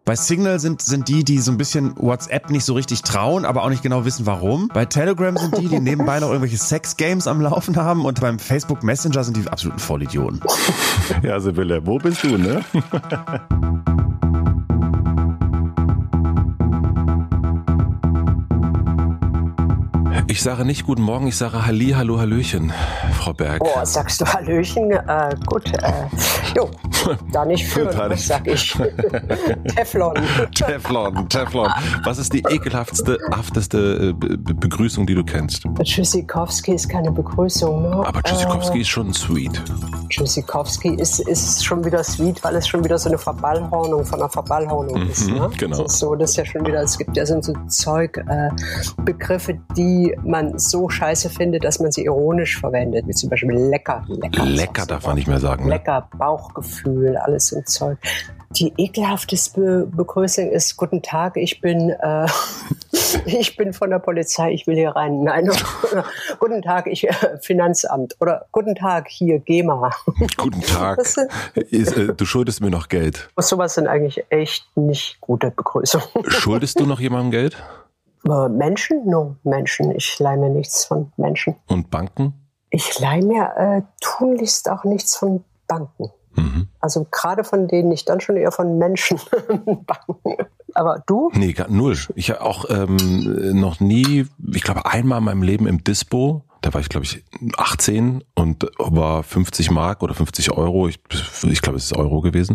Bei Signal sind die so ein bisschen WhatsApp nicht so richtig trauen, aber auch nicht genau wissen, warum. Bei Telegram sind die nebenbei noch irgendwelche Sex-Games am Laufen haben und beim Facebook Messenger sind die absoluten Vollidioten. Ja, Sibylle, wo bist du, ne? Ich sage nicht guten Morgen, ich sage Halli, hallo, hallöchen, Frau Berg. Oh, sagst du Hallöchen? Gut, jo, da nicht für, was sag ich? Teflon. Teflon. Was ist die ekelhafteste Begrüßung, die du kennst? Tschüssikowski ist keine Begrüßung, ne? Aber Tschüssikowski ist schon sweet. Tschüssikowski ist schon wieder sweet, weil es schon wieder so eine Verballhornung von einer Verballhornung ist, ne? Genau. Das ist ja schon wieder, es gibt ja so Zeug, Begriffe, die man so scheiße findet, dass man sie ironisch verwendet, wie zum Beispiel lecker. Lecker darf man nicht mehr sagen. Ne? Lecker, Bauchgefühl, alles so ein Zeug. Die ekelhafteste Begrüßung ist: Guten Tag, ich bin von der Polizei, ich will hier rein. Nein, guten Tag, Finanzamt. Oder guten Tag, hier, GEMA. Guten Tag, du schuldest mir noch Geld. Sowas sind eigentlich echt nicht gute Begrüßungen. Schuldest du noch jemandem Geld? Menschen? No, Menschen. Ich leihe mir nichts von Menschen. Und Banken? Ich leihe mir tunlichst auch nichts von Banken. Mhm. Also gerade von denen nicht, dann schon eher von Menschen. Banken. Aber du? Nee, null. Ich habe auch noch nie, ich glaube einmal in meinem Leben im Dispo. Da war ich, glaube ich, 18 und war 50 Mark oder 50 Euro. Ich glaube, es ist Euro gewesen.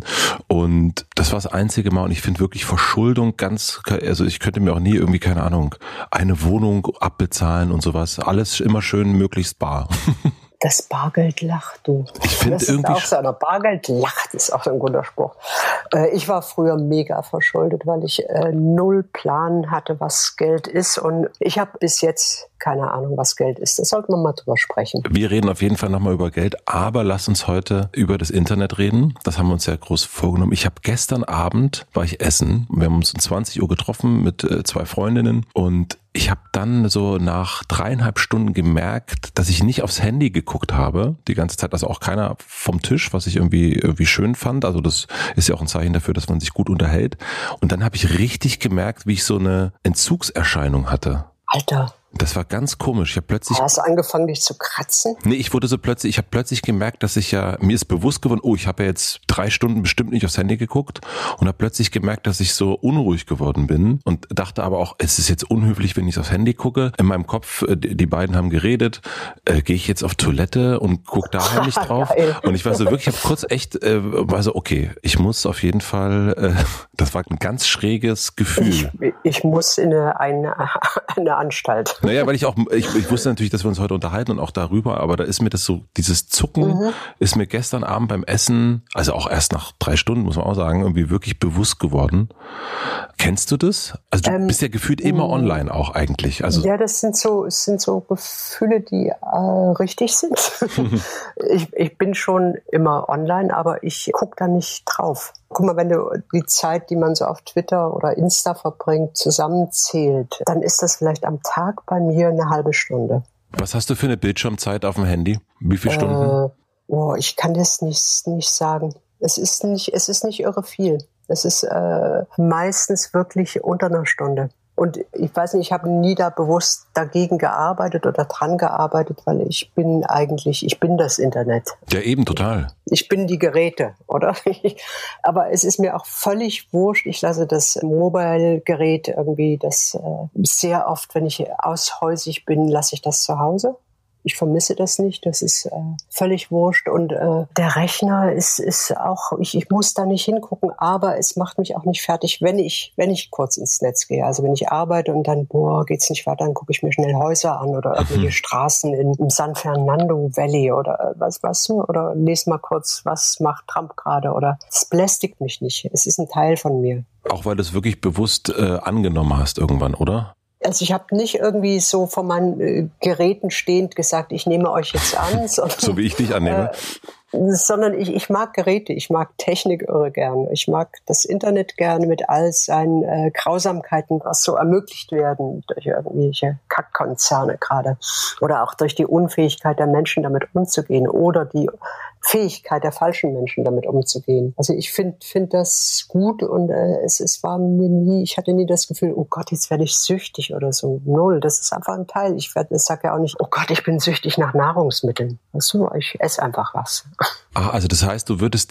Und das war das einzige Mal. Und ich finde wirklich Verschuldung also ich könnte mir auch nie irgendwie, keine Ahnung, eine Wohnung abbezahlen und sowas. Alles immer schön möglichst bar. Das Bargeld lacht, du. Ich finde irgendwie auch so, Bargeld lacht ist auch so ein guter Spruch. Ich war früher mega verschuldet, weil ich null Plan hatte, was Geld ist. Und ich habe bis jetzt keine Ahnung, was Geld ist. Da sollten wir mal drüber sprechen. Wir reden auf jeden Fall nochmal über Geld, aber lass uns heute über das Internet reden. Das haben wir uns ja groß vorgenommen. Ich habe gestern Abend, war ich essen. Wir haben uns um 20 Uhr getroffen mit 2 Freundinnen und ich habe dann so nach 3,5 Stunden gemerkt, dass ich nicht aufs Handy geguckt habe. Die ganze Zeit, also auch keiner vom Tisch, was ich irgendwie schön fand. Also das ist ja auch ein Zeichen dafür, dass man sich gut unterhält. Und dann habe ich richtig gemerkt, wie ich so eine Entzugserscheinung hatte. Alter. Das war ganz komisch. Ich habe plötzlich. Hast du angefangen, dich zu kratzen? Nee, ich habe plötzlich gemerkt, dass mir ist bewusst geworden, ich habe ja jetzt 3 Stunden bestimmt nicht aufs Handy geguckt und habe plötzlich gemerkt, dass ich so unruhig geworden bin und dachte aber auch, es ist jetzt unhöflich, wenn ich aufs Handy gucke. In meinem Kopf, die beiden haben geredet, gehe ich jetzt auf Toilette und gucke da heimlich drauf. Und ich war so wirklich, ich habe kurz echt, war so, okay, ich muss auf jeden Fall, das war ein ganz schräges Gefühl. Ich muss in eine Anstalt. Naja, weil ich wusste natürlich, dass wir uns heute unterhalten und auch darüber, aber da ist mir das so, dieses Zucken ist mir gestern Abend beim Essen, also auch erst nach 3 Stunden, muss man auch sagen, irgendwie wirklich bewusst geworden. Kennst du das? Also du bist ja gefühlt immer online auch eigentlich. Also ja, das sind so Gefühle, die richtig sind. Ich bin schon immer online, aber ich gucke da nicht drauf. Guck mal, wenn du die Zeit, die man so auf Twitter oder Insta verbringt, zusammenzählt, dann ist das vielleicht am Tag bei mir eine halbe Stunde. Was hast du für eine Bildschirmzeit auf dem Handy? Wie viele Stunden? Ich kann das nicht sagen. Es ist nicht irre viel. Es ist meistens wirklich unter einer Stunde. Und ich weiß nicht, ich habe nie da bewusst dagegen gearbeitet oder dran gearbeitet, weil ich bin das Internet. Ja, eben, total. Ich bin die Geräte, oder? Aber es ist mir auch völlig wurscht. Ich lasse das Mobile-Gerät irgendwie, sehr oft, wenn ich aushäusig bin, lasse ich das zu Hause. Ich vermisse das nicht, das ist völlig wurscht. Und der Rechner ist auch, ich muss da nicht hingucken, aber es macht mich auch nicht fertig, wenn ich kurz ins Netz gehe. Also wenn ich arbeite und dann, geht's nicht weiter, dann gucke ich mir schnell Häuser an oder irgendwelche Straßen im San Fernando Valley oder weißt du, oder lese mal kurz, was macht Trump gerade, oder es belästigt mich nicht. Es ist ein Teil von mir. Auch weil du es wirklich bewusst angenommen hast irgendwann, oder? Also ich habe nicht irgendwie so vor meinen Geräten stehend gesagt, ich nehme euch jetzt an. Sondern, so wie ich dich annehme. Sondern ich mag Geräte, ich mag Technik irre gerne. Ich mag das Internet gerne mit all seinen Grausamkeiten, was so ermöglicht werden durch irgendwelche Kackkonzerne gerade. Oder auch durch die Unfähigkeit der Menschen damit umzugehen. Oder die Fähigkeit der falschen Menschen, damit umzugehen. Also ich finde das gut und es war mir nie, ich hatte nie das Gefühl, oh Gott, jetzt werde ich süchtig oder so. Null, das ist einfach ein Teil. Ich sage ja auch nicht, oh Gott, ich bin süchtig nach Nahrungsmitteln. Weißt du, ich esse einfach was. Also das heißt, du würdest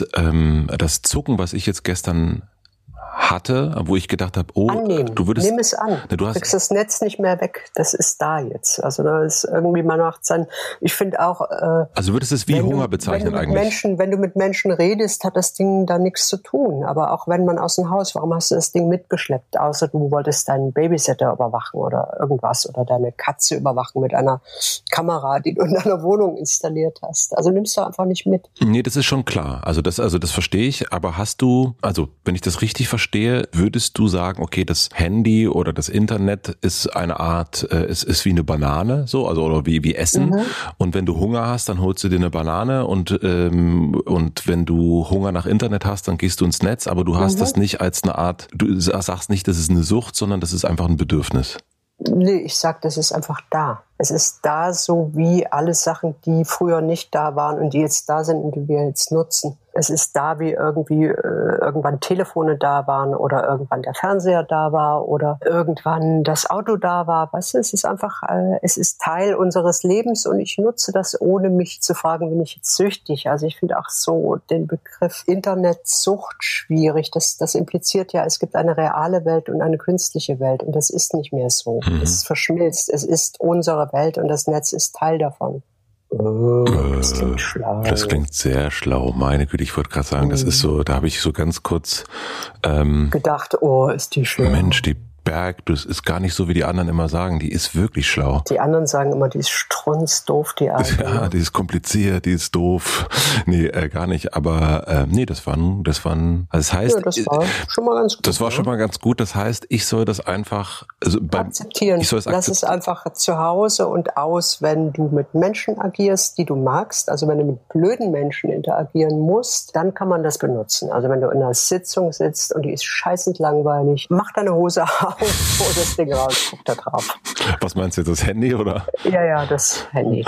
das Zucken, was ich jetzt gestern hatte, wo ich gedacht habe, annehmen. Nimm es an. Du kriegst das Netz nicht mehr weg. Das ist da jetzt. Also da ist irgendwie, man macht sein, ich finde auch... also würdest du es wie Hunger bezeichnen eigentlich? Wenn du mit Menschen redest, hat das Ding da nichts zu tun. Aber auch wenn man aus dem Haus, warum hast du das Ding mitgeschleppt? Außer du wolltest deinen Babysitter überwachen oder irgendwas oder deine Katze überwachen mit einer Kamera, die du in deiner Wohnung installiert hast. Also nimmst du einfach nicht mit. Nee, das ist schon klar. Also das verstehe ich. Aber hast du, also wenn ich das richtig verstehe, würdest du sagen, okay, das Handy oder das Internet ist eine Art, ist wie eine Banane, so, also oder wie Essen. Mhm. Und wenn du Hunger hast, dann holst du dir eine Banane und wenn du Hunger nach Internet hast, dann gehst du ins Netz, aber du hast das nicht als eine Art, du sagst nicht, das ist eine Sucht, sondern das ist einfach ein Bedürfnis. Nee, ich sag, das ist einfach da. Es ist da so wie alle Sachen, die früher nicht da waren und die jetzt da sind und die wir jetzt nutzen. Es ist da, wie irgendwie irgendwann Telefone da waren oder irgendwann der Fernseher da war oder irgendwann das Auto da war. Weißt du, es ist einfach, es ist Teil unseres Lebens und ich nutze das, ohne mich zu fragen, bin ich jetzt süchtig. Also ich finde auch so den Begriff Internetsucht schwierig. Das impliziert ja, es gibt eine reale Welt und eine künstliche Welt und das ist nicht mehr so. Es verschmilzt, es ist unsere Welt und das Netz ist Teil davon. Das klingt schlau. Das klingt sehr schlau. Meine Güte, ich wollte gerade sagen, das ist so, da habe ich so ganz kurz gedacht, oh, ist die schlau. Mensch, die Berg, das ist gar nicht so, wie die anderen immer sagen. Die ist wirklich schlau. Die anderen sagen immer, die ist strunzdoof, die Art. Ja, die ist kompliziert, die ist doof. Nee, gar nicht. Aber nee, das war, also das heißt, ja, das war schon mal ganz gut. Das war schon mal ganz gut. Das heißt, ich soll das einfach akzeptieren. Lass es einfach zu Hause und aus, wenn du mit Menschen agierst, die du magst. Also wenn du mit blöden Menschen interagieren musst, dann kann man das benutzen. Also wenn du in einer Sitzung sitzt und die ist scheißend langweilig, mach deine Hose auf, hol das Ding raus, guck da drauf. Was meinst du jetzt, das Handy, oder? Ja, das Handy.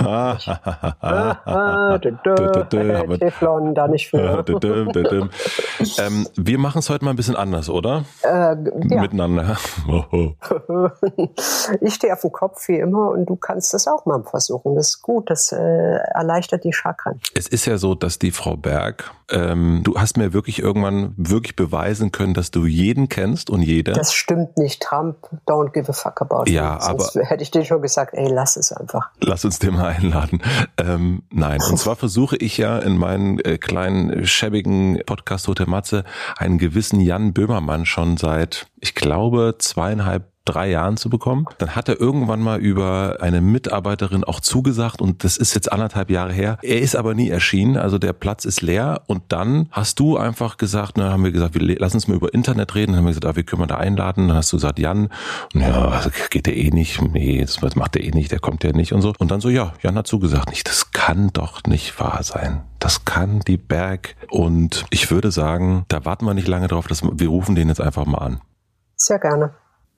Teflon, da nicht für. Wir machen es heute mal ein bisschen anders, oder? Ja. Miteinander. Ich stehe auf dem Kopf wie immer und du kannst das auch mal versuchen. Das ist gut, das erleichtert die Chakren. Es ist ja so, dass die Frau Berg, du hast mir wirklich irgendwann beweisen können, dass du jeden kennst und jede. Das stimmt nicht. Trump, don't give a fuck about ja, him. Sonst hätte ich dir schon gesagt, ey, lass es einfach. Lass uns den mal einladen. Nein, und zwar versuche ich ja in meinen kleinen, schäbigen Podcast Hotel Matze einen gewissen Jan Böhmermann schon seit, ich glaube, 3 Jahren zu bekommen. Dann hat er irgendwann mal über eine Mitarbeiterin auch zugesagt und das ist jetzt 1,5 Jahre her. Er ist aber nie erschienen, also der Platz ist leer und dann hast du einfach gesagt, dann haben wir gesagt, lass uns mal über Internet reden. Dann haben wir gesagt, wir können wir da einladen. Dann hast du gesagt, Jan, und ja, geht der eh nicht. Nee, das macht der eh nicht, der kommt ja nicht und so. Und dann so, ja, Jan hat zugesagt. Nicht, das kann doch nicht wahr sein. Das kann die Berg. Und ich würde sagen, da warten wir nicht lange drauf, wir rufen den jetzt einfach mal an. Sehr gerne.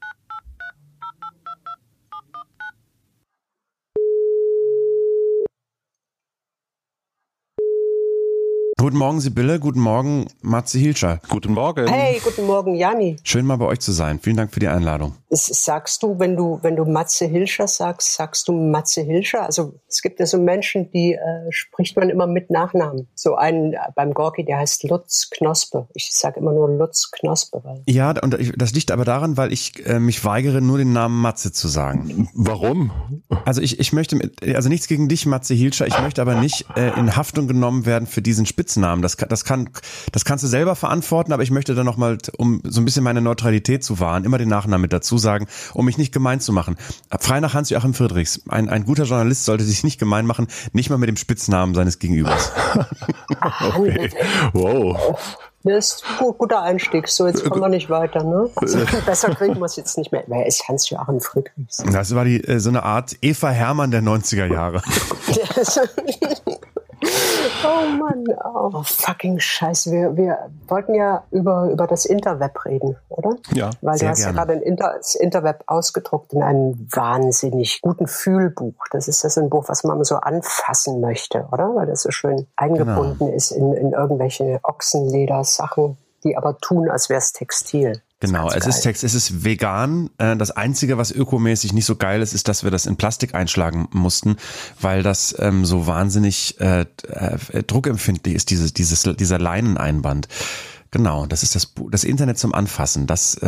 Guten Morgen, Sibylle. Guten Morgen, Matze Hilscher. Guten Morgen. Hey, guten Morgen, Janni. Schön mal bei euch zu sein. Vielen Dank für die Einladung. Sagst du, wenn du Matze Hilscher sagst du Matze Hilscher? Also es gibt ja so Menschen, die spricht man immer mit Nachnamen. So einen beim Gorki, der heißt Lutz Knospe. Ich sage immer nur Lutz Knospe. Ja, und das liegt aber daran, weil ich mich weigere, nur den Namen Matze zu sagen. Warum? Also ich möchte, also nichts gegen dich, Matze Hilscher, ich möchte aber nicht in Haftung genommen werden für diesen Spitznamen. Das kannst du selber verantworten, aber ich möchte dann nochmal, um so ein bisschen meine Neutralität zu wahren, immer den Nachnamen mit dazu sagen, um mich nicht gemein zu machen. Frei nach Hans-Joachim Friedrichs. Ein guter Journalist sollte sich nicht gemein machen, nicht mal mit dem Spitznamen seines Gegenübers. Okay. Wow. Das ist ein guter Einstieg. So, jetzt kommen wir nicht weiter, ne? Also, besser kriegen wir es jetzt nicht mehr. Wer ist Hans-Joachim Friedrichs? Das war so eine Art Eva Hermann der 90er Jahre. Oh Mann, oh fucking Scheiße. Wir wollten ja über das Interweb reden, oder? Ja, weil du hast gerne. ja gerade das Interweb ausgedruckt in einem wahnsinnig guten Fühlbuch. Das ist ein Buch, was man so anfassen möchte, oder? Weil das so schön eingebunden ist in irgendwelche Ochsenledersachen, die aber tun, als wäre es Textil. Genau, es ist vegan. Das Einzige, was ökomäßig nicht so geil ist, ist, dass wir das in Plastik einschlagen mussten, weil das so wahnsinnig druckempfindlich ist, dieser Leineneinband. Genau, das ist das Internet zum Anfassen. Das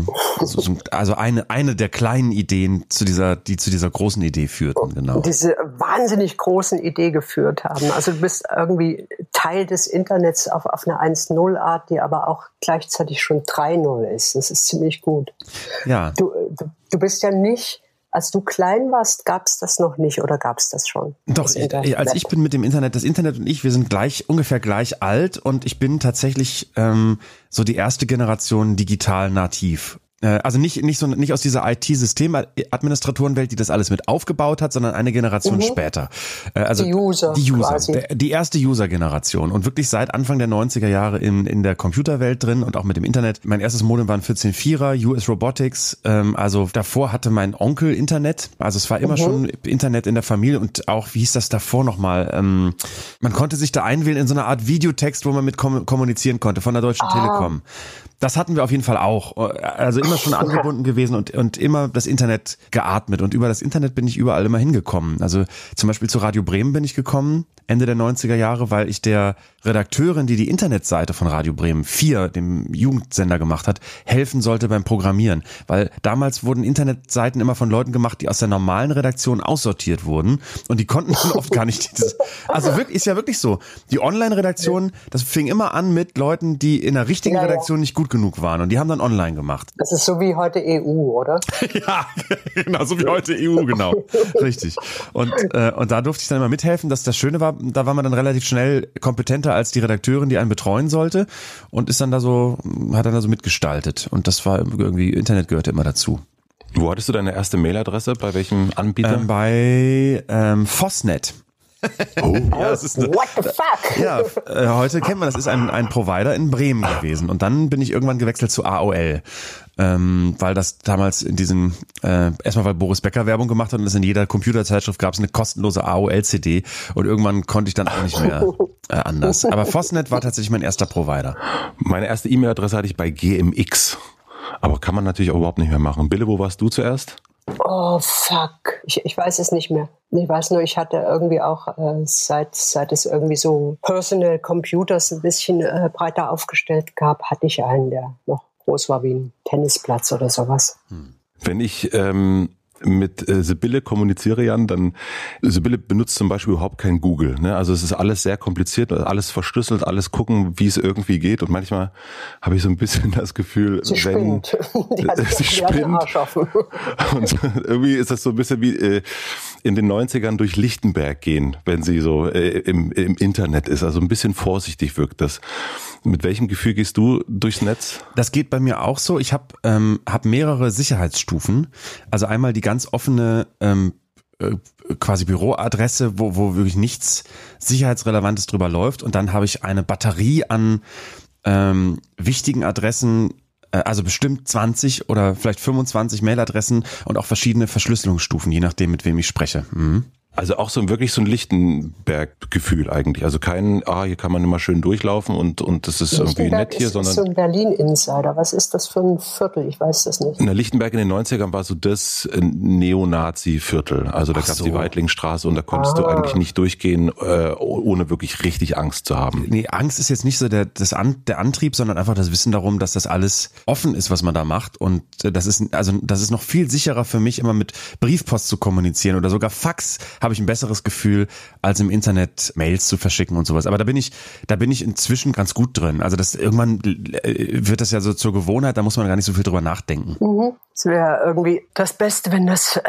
also eine der kleinen Ideen die zu dieser großen Idee führten, genau. Diese wahnsinnig großen Idee geführt haben. Also du bist irgendwie Teil des Internets auf eine 1.0-Art, die aber auch gleichzeitig schon 3.0 ist. Das ist ziemlich gut. Ja. Du bist ja nicht, als du klein warst, gab es das noch nicht oder gab es das schon? Doch, als ich bin mit dem Internet, das Internet und ich, wir sind ungefähr gleich alt und ich bin tatsächlich so die erste Generation digital nativ. Also nicht aus dieser IT-Systemadministratorenwelt, die das alles mit aufgebaut hat, sondern eine Generation später. Also die User quasi. Die erste User-Generation und wirklich seit Anfang der 90er Jahre in der Computerwelt drin und auch mit dem Internet. Mein erstes Modem war ein 14.4er, US Robotics. Also davor hatte mein Onkel Internet. Also es war immer schon Internet in der Familie und auch, wie hieß das davor nochmal? Man konnte sich da einwählen in so eine Art Videotext, wo man mit kommunizieren konnte von der Deutschen Telekom. Das hatten wir auf jeden Fall auch. Also immer schon angebunden gewesen und immer das Internet geatmet. Und über das Internet bin ich überall immer hingekommen. Also zum Beispiel zu Radio Bremen bin ich gekommen, Ende der 90er Jahre, weil ich der Redakteurin, die Internetseite von Radio Bremen 4, dem Jugendsender, gemacht hat, helfen sollte beim Programmieren. Weil damals wurden Internetseiten immer von Leuten gemacht, die aus der normalen Redaktion aussortiert wurden. Und die konnten dann oft gar nicht also wirklich, ist ja wirklich so. Die Online-Redaktion, das fing immer an mit Leuten, die in der richtigen Redaktion nicht gut genug waren. Und die haben dann online gemacht. Das ist so wie heute EU, oder? Ja, genau, so wie heute EU, genau. Richtig. Und da durfte ich dann immer mithelfen. Das Schöne war, da war man dann relativ schnell kompetenter als die Redakteurin, die einen betreuen sollte und hat dann da so mitgestaltet. Und das war irgendwie, Internet gehörte immer dazu. Wo hattest du deine erste Mailadresse? Bei welchem Anbieter? Bei Fosnet. Oh. Ja, das ist What the fuck? Ja, heute kennt man, das ist ein Provider in Bremen gewesen. Und dann bin ich irgendwann gewechselt zu AOL. Weil das damals in diesen, erstmal weil Boris Becker Werbung gemacht hat und es in jeder Computerzeitschrift gab es eine kostenlose AOL-CD und irgendwann konnte ich dann auch nicht mehr anders. Aber Fosnet war tatsächlich mein erster Provider. Meine erste E-Mail-Adresse hatte ich bei GMX. Aber kann man natürlich auch überhaupt nicht mehr machen. Bille, wo warst du zuerst? Oh, fuck. Ich weiß es nicht mehr. Ich weiß nur, ich hatte irgendwie auch, seit es irgendwie so Personal Computers ein bisschen breiter aufgestellt gab, hatte ich einen, der noch groß war wie ein Tennisplatz oder sowas. Wenn ich mit Sibylle kommuniziere, Jan, dann Sibylle benutzt zum Beispiel überhaupt kein Google. Ne? Also es ist alles sehr kompliziert, alles verschlüsselt, alles gucken, wie es irgendwie geht. Und manchmal habe ich so ein bisschen das Gefühl, sie spinnt. Sie spinnt. Und irgendwie ist das so ein bisschen wie in den 90ern durch Lichtenberg gehen, wenn sie so im Internet ist. Also ein bisschen vorsichtig wirkt das. Mit welchem Gefühl gehst du durchs Netz? Das geht bei mir auch so. Ich habe mehrere Sicherheitsstufen. Also einmal die ganz offene quasi Büroadresse, wo wirklich nichts Sicherheitsrelevantes drüber läuft. Und dann habe ich eine Batterie an wichtigen Adressen, also bestimmt 20 oder vielleicht 25 Mailadressen und auch verschiedene Verschlüsselungsstufen, je nachdem, mit wem ich spreche. Mhm. Also auch wirklich so ein Lichtenberg-Gefühl eigentlich. Also kein, hier kann man immer schön durchlaufen und das ist irgendwie nett hier, sondern. Das ist so ein Berlin-Insider. Was ist das für ein Viertel? Ich weiß das nicht. Na, Lichtenberg in den 90ern war so das Neonazi-Viertel. Also da gab es die Weitlingstraße und da konntest du eigentlich nicht durchgehen, ohne wirklich richtig Angst zu haben. Nee, Angst ist jetzt nicht so der Antrieb, sondern einfach das Wissen darum, dass das alles offen ist, was man da macht. Und das ist noch viel sicherer für mich, immer mit Briefpost zu kommunizieren oder sogar Fax. Habe ich ein besseres Gefühl, als im Internet Mails zu verschicken und sowas. Aber da bin ich inzwischen ganz gut drin. Also irgendwann wird das ja so zur Gewohnheit, da muss man gar nicht so viel drüber nachdenken. Mhm. Es wäre irgendwie das Beste, wenn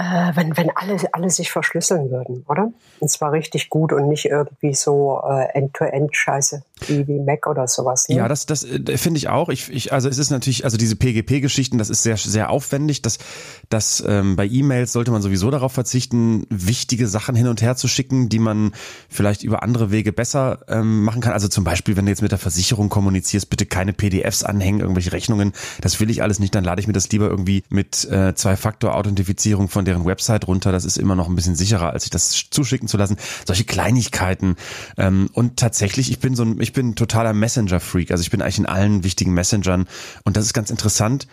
alle sich verschlüsseln würden, oder? Und zwar richtig gut und nicht irgendwie so End-to-End-Scheiße wie Mac oder sowas. Ne? Ja, das finde ich auch. Also es ist natürlich, also diese PGP-Geschichten, das ist sehr, sehr aufwendig. Bei E-Mails sollte man sowieso darauf verzichten, wichtige Sachen Sachen hin und her zu schicken, die man vielleicht über andere Wege besser machen kann. Also zum Beispiel, wenn du jetzt mit der Versicherung kommunizierst, bitte keine PDFs anhängen, irgendwelche Rechnungen. Das will ich alles nicht. Dann lade ich mir das lieber irgendwie mit Zwei-Faktor-Authentifizierung von deren Website runter. Das ist immer noch ein bisschen sicherer, als sich das zuschicken zu lassen. Solche Kleinigkeiten. Und tatsächlich, ich bin totaler Messenger-Freak. Also ich bin eigentlich in allen wichtigen Messengern. Und das ist ganz interessant,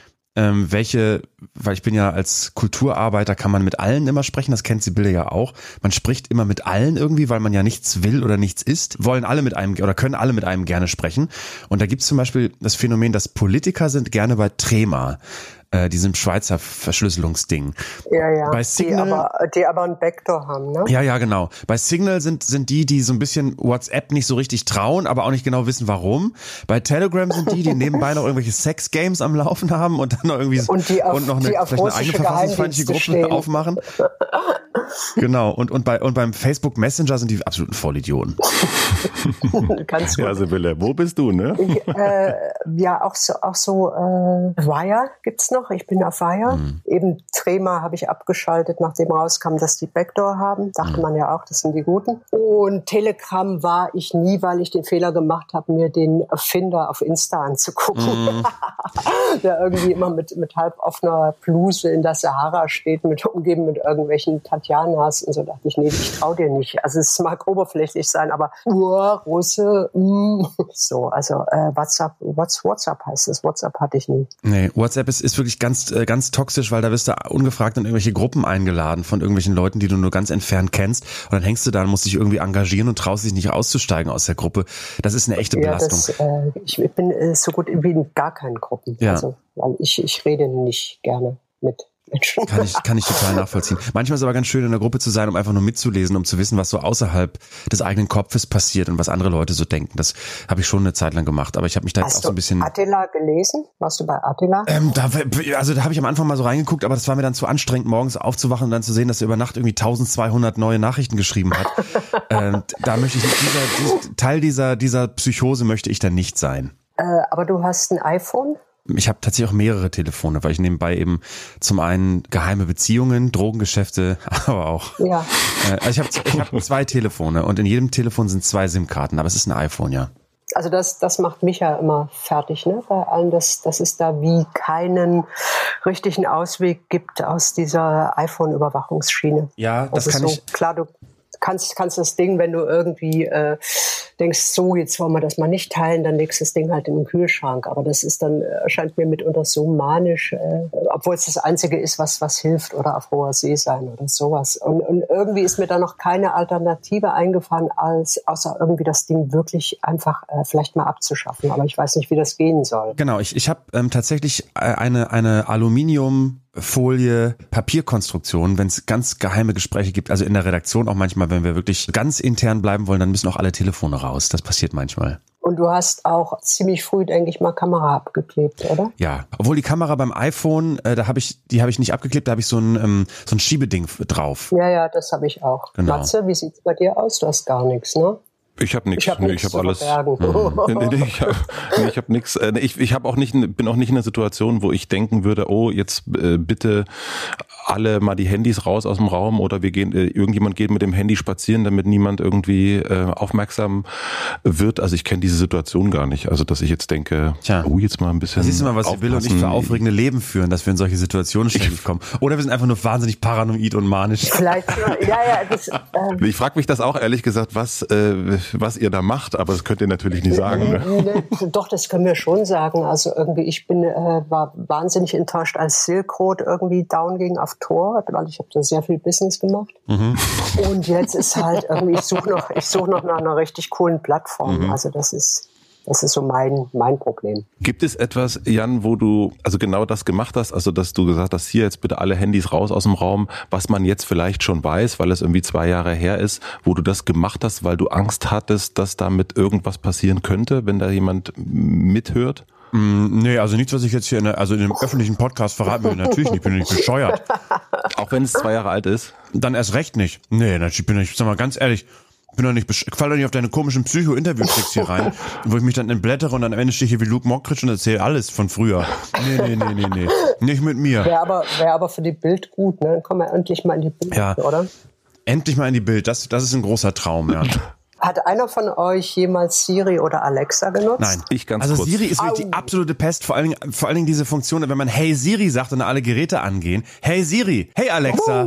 weil ich bin ja als Kulturarbeiter, kann man mit allen immer sprechen, das kennt Sibylle ja auch. Man spricht immer mit allen irgendwie, weil man ja nichts will oder nichts ist, wollen alle mit einem oder können alle mit einem gerne sprechen. Und da gibt es zum Beispiel das Phänomen, dass Politiker sind gerne bei Trema, diesem Schweizer Verschlüsselungsding. Ja, bei Signal, die aber ein Backdoor haben, ne? Ja, genau. Bei Signal sind die so ein bisschen WhatsApp nicht so richtig trauen, aber auch nicht genau wissen, warum. Bei Telegram sind die nebenbei noch irgendwelche Sex-Games am Laufen haben und dann noch irgendwie und noch vielleicht eine eigene verfassungsfeindliche Gruppe aufmachen. Genau. Und beim Facebook Messenger sind die absoluten Vollidioten. Ganz gut. Ja, Sibylle, wo bist du, ne? Ja, auch so Wire gibt's noch. Ich bin auf Wire. Eben Trema habe ich abgeschaltet, nachdem rauskam, dass die Backdoor haben. Dachte man ja auch, das sind die Guten. Und Telegram war ich nie, weil ich den Fehler gemacht habe, mir den Erfinder auf Insta anzugucken. Der irgendwie immer mit halb offener Bluse in der Sahara steht, umgeben mit irgendwelchen Tatjanas. Und so dachte ich, nee, ich trau dir nicht. Also es mag oberflächlich sein, aber Russe, so. Also WhatsApp heißt es. WhatsApp hatte ich nie. Nee, WhatsApp ist wirklich ganz, ganz toxisch, weil da wirst du ungefragt in irgendwelche Gruppen eingeladen von irgendwelchen Leuten, die du nur ganz entfernt kennst. Und dann hängst du da und musst dich irgendwie engagieren und traust dich nicht auszusteigen aus der Gruppe. Das ist eine echte Belastung. Ich bin so gut wie in gar keinen Gruppen. Ja. Also, weil ich rede nicht gerne mit Menschen. Kann ich total nachvollziehen. Manchmal ist es aber ganz schön, in der Gruppe zu sein, um einfach nur mitzulesen, um zu wissen, was so außerhalb des eigenen Kopfes passiert und was andere Leute so denken. Das habe ich schon eine Zeit lang gemacht, aber ich habe mich da jetzt auch so ein bisschen... Hast du Attila gelesen? Warst du bei Attila? Da habe ich am Anfang mal so reingeguckt, aber das war mir dann zu anstrengend, morgens aufzuwachen und dann zu sehen, dass er über Nacht irgendwie 1200 neue Nachrichten geschrieben hat. Da möchte ich nicht, Teil dieser Psychose möchte ich dann nicht sein. Aber du hast ein iPhone? Ich habe tatsächlich auch mehrere Telefone, weil ich nebenbei eben zum einen geheime Beziehungen, Drogengeschäfte, aber auch. Ja. Also ich hab 2 Telefone und in jedem Telefon sind 2 SIM-Karten, aber es ist ein iPhone, ja. Also das macht mich ja immer fertig, ne? Bei allem, dass es da wie keinen richtigen Ausweg gibt aus dieser iPhone-Überwachungsschiene. Ja, das kann ich. Klar, du kannst das Ding, wenn du irgendwie denkst, so, jetzt wollen wir das mal nicht teilen, dann legst du das Ding halt in den Kühlschrank. Aber das ist dann, erscheint mir mitunter so manisch, obwohl es das Einzige ist, was hilft, oder auf hoher See sein oder sowas. Und irgendwie ist mir da noch keine Alternative eingefallen, außer irgendwie das Ding wirklich einfach vielleicht mal abzuschaffen. Aber ich weiß nicht, wie das gehen soll. Genau, ich habe tatsächlich eine Aluminiumfolie Papierkonstruktion, wenn es ganz geheime Gespräche gibt, also in der Redaktion auch manchmal, wenn wir wirklich ganz intern bleiben wollen, dann müssen auch alle Telefone raus. Das passiert manchmal. Und du hast auch ziemlich früh, denke ich mal, Kamera abgeklebt, oder? Ja, obwohl die Kamera beim iPhone, die habe ich nicht abgeklebt, da habe ich so ein Schiebeding drauf. Ja, das habe ich auch. Genau. Matze, wie sieht's bei dir aus? Du hast gar nichts, ne? Ich habe nichts. Ich habe alles. Ich habe nichts. Ich habe auch nicht, bin auch nicht in einer Situation, wo ich denken würde, oh, jetzt bitte alle mal die Handys raus aus dem Raum oder irgendjemand geht mit dem Handy spazieren, damit niemand irgendwie aufmerksam wird. Also ich kenne diese Situation gar nicht. Also dass ich jetzt denke, jetzt mal ein bisschen. Siehst du mal, was Sibylle und ich für aufregende Leben führen, dass wir in solche Situationen ständig kommen. Oder wir sind einfach nur wahnsinnig paranoid und manisch. Vielleicht, Ich frage mich das auch ehrlich gesagt, was ihr da macht, aber das könnt ihr natürlich nicht sagen. Ne? Doch, das können wir schon sagen. Also irgendwie, ich war wahnsinnig enttäuscht, als Silk Road irgendwie down ging auf Tor, weil ich habe da sehr viel Business gemacht. Mhm. Und jetzt ist halt irgendwie, ich suche noch nach einer richtig coolen Plattform. Mhm. Also das ist so mein Problem. Gibt es etwas, Jan, wo du also genau das gemacht hast, also dass du gesagt hast, hier jetzt bitte alle Handys raus aus dem Raum, was man jetzt vielleicht schon weiß, weil es irgendwie 2 Jahre her ist, wo du das gemacht hast, weil du Angst hattest, dass damit irgendwas passieren könnte, wenn da jemand mithört? Nee, also nichts, was ich jetzt hier in einem öffentlichen Podcast verraten will. Natürlich nicht, ich bin nicht bescheuert. Auch wenn es 2 Jahre alt ist? Dann erst recht nicht. Nee, sag mal ganz ehrlich, fall doch nicht auf deine komischen Psycho-Interview-Tricks hier rein, wo ich mich dann entblättere und dann am Ende stehe ich hier wie Luke Mockridge und erzähle alles von früher. Nee. Nicht mit mir. Wäre aber für die Bild gut, ne? Dann kommen wir endlich mal in die Bild, oder? Endlich mal in die Bild, das ist ein großer Traum, ja. Hat einer von euch jemals Siri oder Alexa genutzt? Nein, ich ganz kurz. kurz. Siri ist wirklich die absolute Pest, vor allen Dingen diese Funktion, wenn man Hey Siri sagt und alle Geräte angehen. Hey Siri, hey Alexa.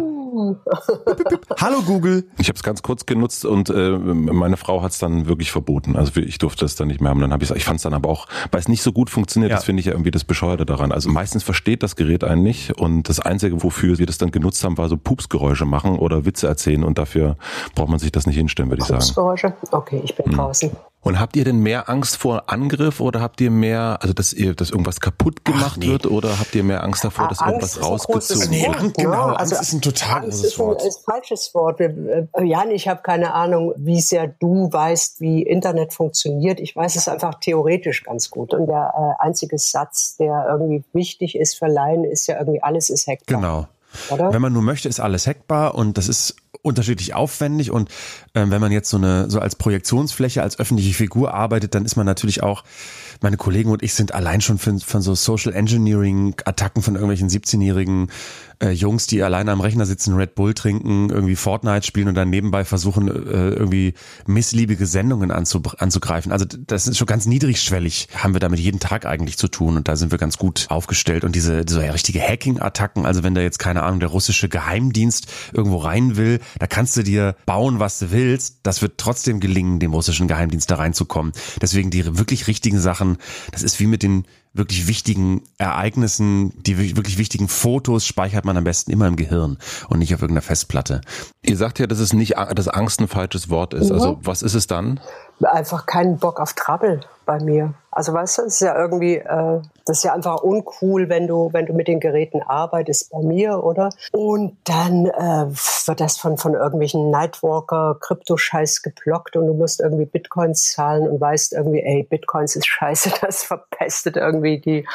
Hallo Google. Ich habe es ganz kurz genutzt und meine Frau hat es dann wirklich verboten. Also ich durfte es dann nicht mehr haben. Dann habe ich fand es dann aber auch, weil es nicht so gut funktioniert, das finde ich ja irgendwie das Bescheuerte daran. Also meistens versteht das Gerät einen nicht und das Einzige, wofür wir das dann genutzt haben, war so Pupsgeräusche machen oder Witze erzählen und dafür braucht man sich das nicht hinstellen, würde ich sagen. Pupsgeräusche? Okay, ich bin draußen. Und habt ihr denn mehr Angst vor Angriff oder habt ihr mehr, also dass irgendwas kaputt gemacht wird oder habt ihr mehr Angst davor, dass irgendwas rausgezogen wird? Genau, also Angst ist ein total großes Wort. Angst ist ein falsches Wort. Jan, ich habe keine Ahnung, wie sehr du weißt, wie Internet funktioniert. Ich weiß es einfach theoretisch ganz gut. Und der einzige Satz, der irgendwie wichtig ist für Laien, ist ja irgendwie, alles ist hackbar. Genau. Oder? Wenn man nur möchte, ist alles hackbar und das ist unterschiedlich aufwendig und wenn man jetzt so als Projektionsfläche, als öffentliche Figur arbeitet, dann ist man natürlich auch, meine Kollegen und ich sind allein schon von so Social Engineering Attacken von irgendwelchen 17-jährigen Jungs, die alleine am Rechner sitzen, Red Bull trinken, irgendwie Fortnite spielen und dann nebenbei versuchen, irgendwie missliebige Sendungen anzugreifen. Also das ist schon ganz niedrigschwellig, haben wir damit jeden Tag eigentlich zu tun und da sind wir ganz gut aufgestellt. Und diese richtige Hacking-Attacken, also wenn da jetzt, keine Ahnung, der russische Geheimdienst irgendwo rein will, da kannst du dir bauen, was du willst, das wird trotzdem gelingen, dem russischen Geheimdienst da reinzukommen. Deswegen die wirklich richtigen Sachen, das ist wie mit den wirklich wichtigen Ereignissen, die wirklich wichtigen Fotos speichert man am besten immer im Gehirn und nicht auf irgendeiner Festplatte. Ihr sagt ja, dass Angst ein falsches Wort ist. Also was ist es dann? Einfach keinen Bock auf Trouble bei mir. Also weißt du, es ist ja irgendwie, das ist ja einfach uncool, wenn du mit den Geräten arbeitest bei mir, oder? Und dann wird das von irgendwelchen Nightwalker, Krypto-Scheiß geblockt und du musst irgendwie Bitcoins zahlen und weißt irgendwie, ey, Bitcoins ist scheiße, das verpestet irgendwie die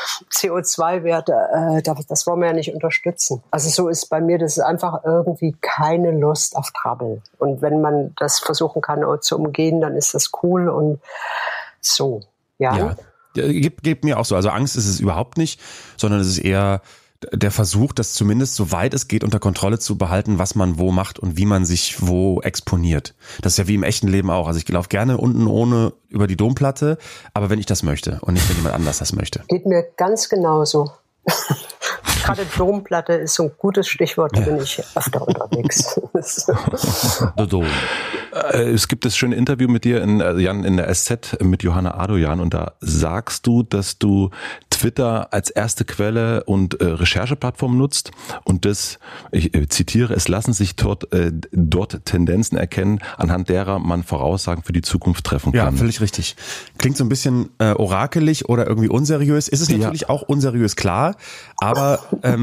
CO2-Werte, das wollen wir ja nicht unterstützen. Also so ist bei mir, das ist einfach irgendwie keine Lust auf Trouble. Und wenn man das versuchen kann zu umgehen, dann ist das cool und so. Ja. Gibt mir auch so. Also Angst ist es überhaupt nicht, sondern es ist eher der Versuch, das zumindest soweit es geht unter Kontrolle zu behalten, was man wo macht und wie man sich wo exponiert. Das ist ja wie im echten Leben auch. Also ich laufe gerne unten ohne über die Domplatte, aber wenn ich das möchte und nicht, wenn jemand anders das möchte. Geht mir ganz genauso. Gerade Domplatte ist so ein gutes Stichwort, da bin ich öfter unterwegs. Es gibt das schöne Interview mit dir, Jan, in der SZ mit Johanna Adoyan und da sagst du, dass du Twitter als erste Quelle und Rechercheplattform nutzt und das, ich zitiere, es lassen sich dort Tendenzen erkennen, anhand derer man Voraussagen für die Zukunft treffen kann. Ja, völlig richtig. Klingt so ein bisschen orakelig oder irgendwie unseriös. Ist es natürlich auch unseriös, klar, aber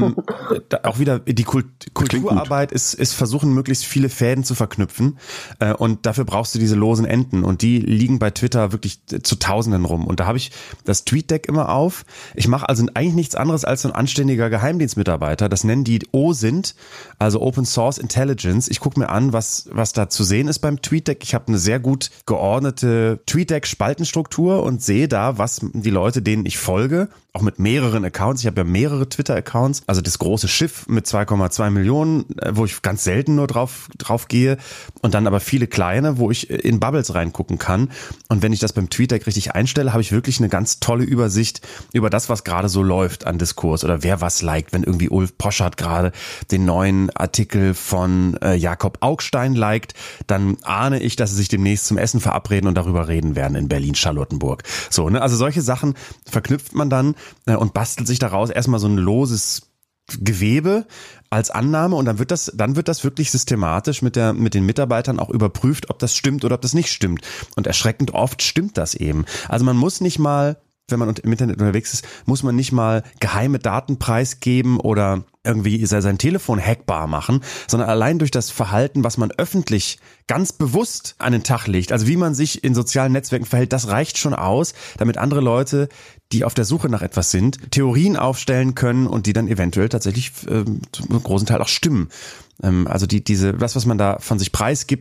auch wieder die Kulturarbeit ist versuchen, möglichst viele Fäden zu verknüpfen und dafür brauchst du diese losen Enden und die liegen bei Twitter wirklich zu Tausenden rum und da habe ich das TweetDeck immer auf. Ich mache also eigentlich nichts anderes als so ein anständiger Geheimdienstmitarbeiter. Das nennen die OSINT, also Open Source Intelligence. Ich gucke mir an, was da zu sehen ist beim TweetDeck. Ich habe eine sehr gut geordnete TweetDeck-Spaltenstruktur und sehe da, was die Leute, denen ich folge, auch mit mehreren Accounts. Ich habe ja mehrere Twitter-Accounts. Also das große Schiff mit 2,2 Millionen, wo ich ganz selten nur drauf gehe. Und dann aber viele kleine, wo ich in Bubbles reingucken kann. Und wenn ich das beim TweetDeck richtig einstelle, habe ich wirklich eine ganz tolle Übersicht über das, was gerade so läuft an Diskurs oder wer was liked. Wenn irgendwie Ulf Poschardt gerade den neuen Artikel von Jakob Augstein liked, dann ahne ich, dass sie sich demnächst zum Essen verabreden und darüber reden werden in Berlin-Charlottenburg. So, ne? Also solche Sachen verknüpft man dann und bastelt sich daraus erstmal so ein loses Gewebe als Annahme und dann wird das wirklich systematisch mit den Mitarbeitern auch überprüft, ob das stimmt oder ob das nicht stimmt. Und erschreckend oft stimmt das eben. Also man muss nicht mal, wenn man im Internet unterwegs ist, muss man nicht mal geheime Daten preisgeben oder irgendwie sein Telefon hackbar machen, sondern allein durch das Verhalten, was man öffentlich ganz bewusst an den Tag legt, also wie man sich in sozialen Netzwerken verhält, das reicht schon aus, damit andere Leute, die auf der Suche nach etwas sind, Theorien aufstellen können und die dann eventuell tatsächlich zum großen Teil auch stimmen. Also was man da von sich preisgibt,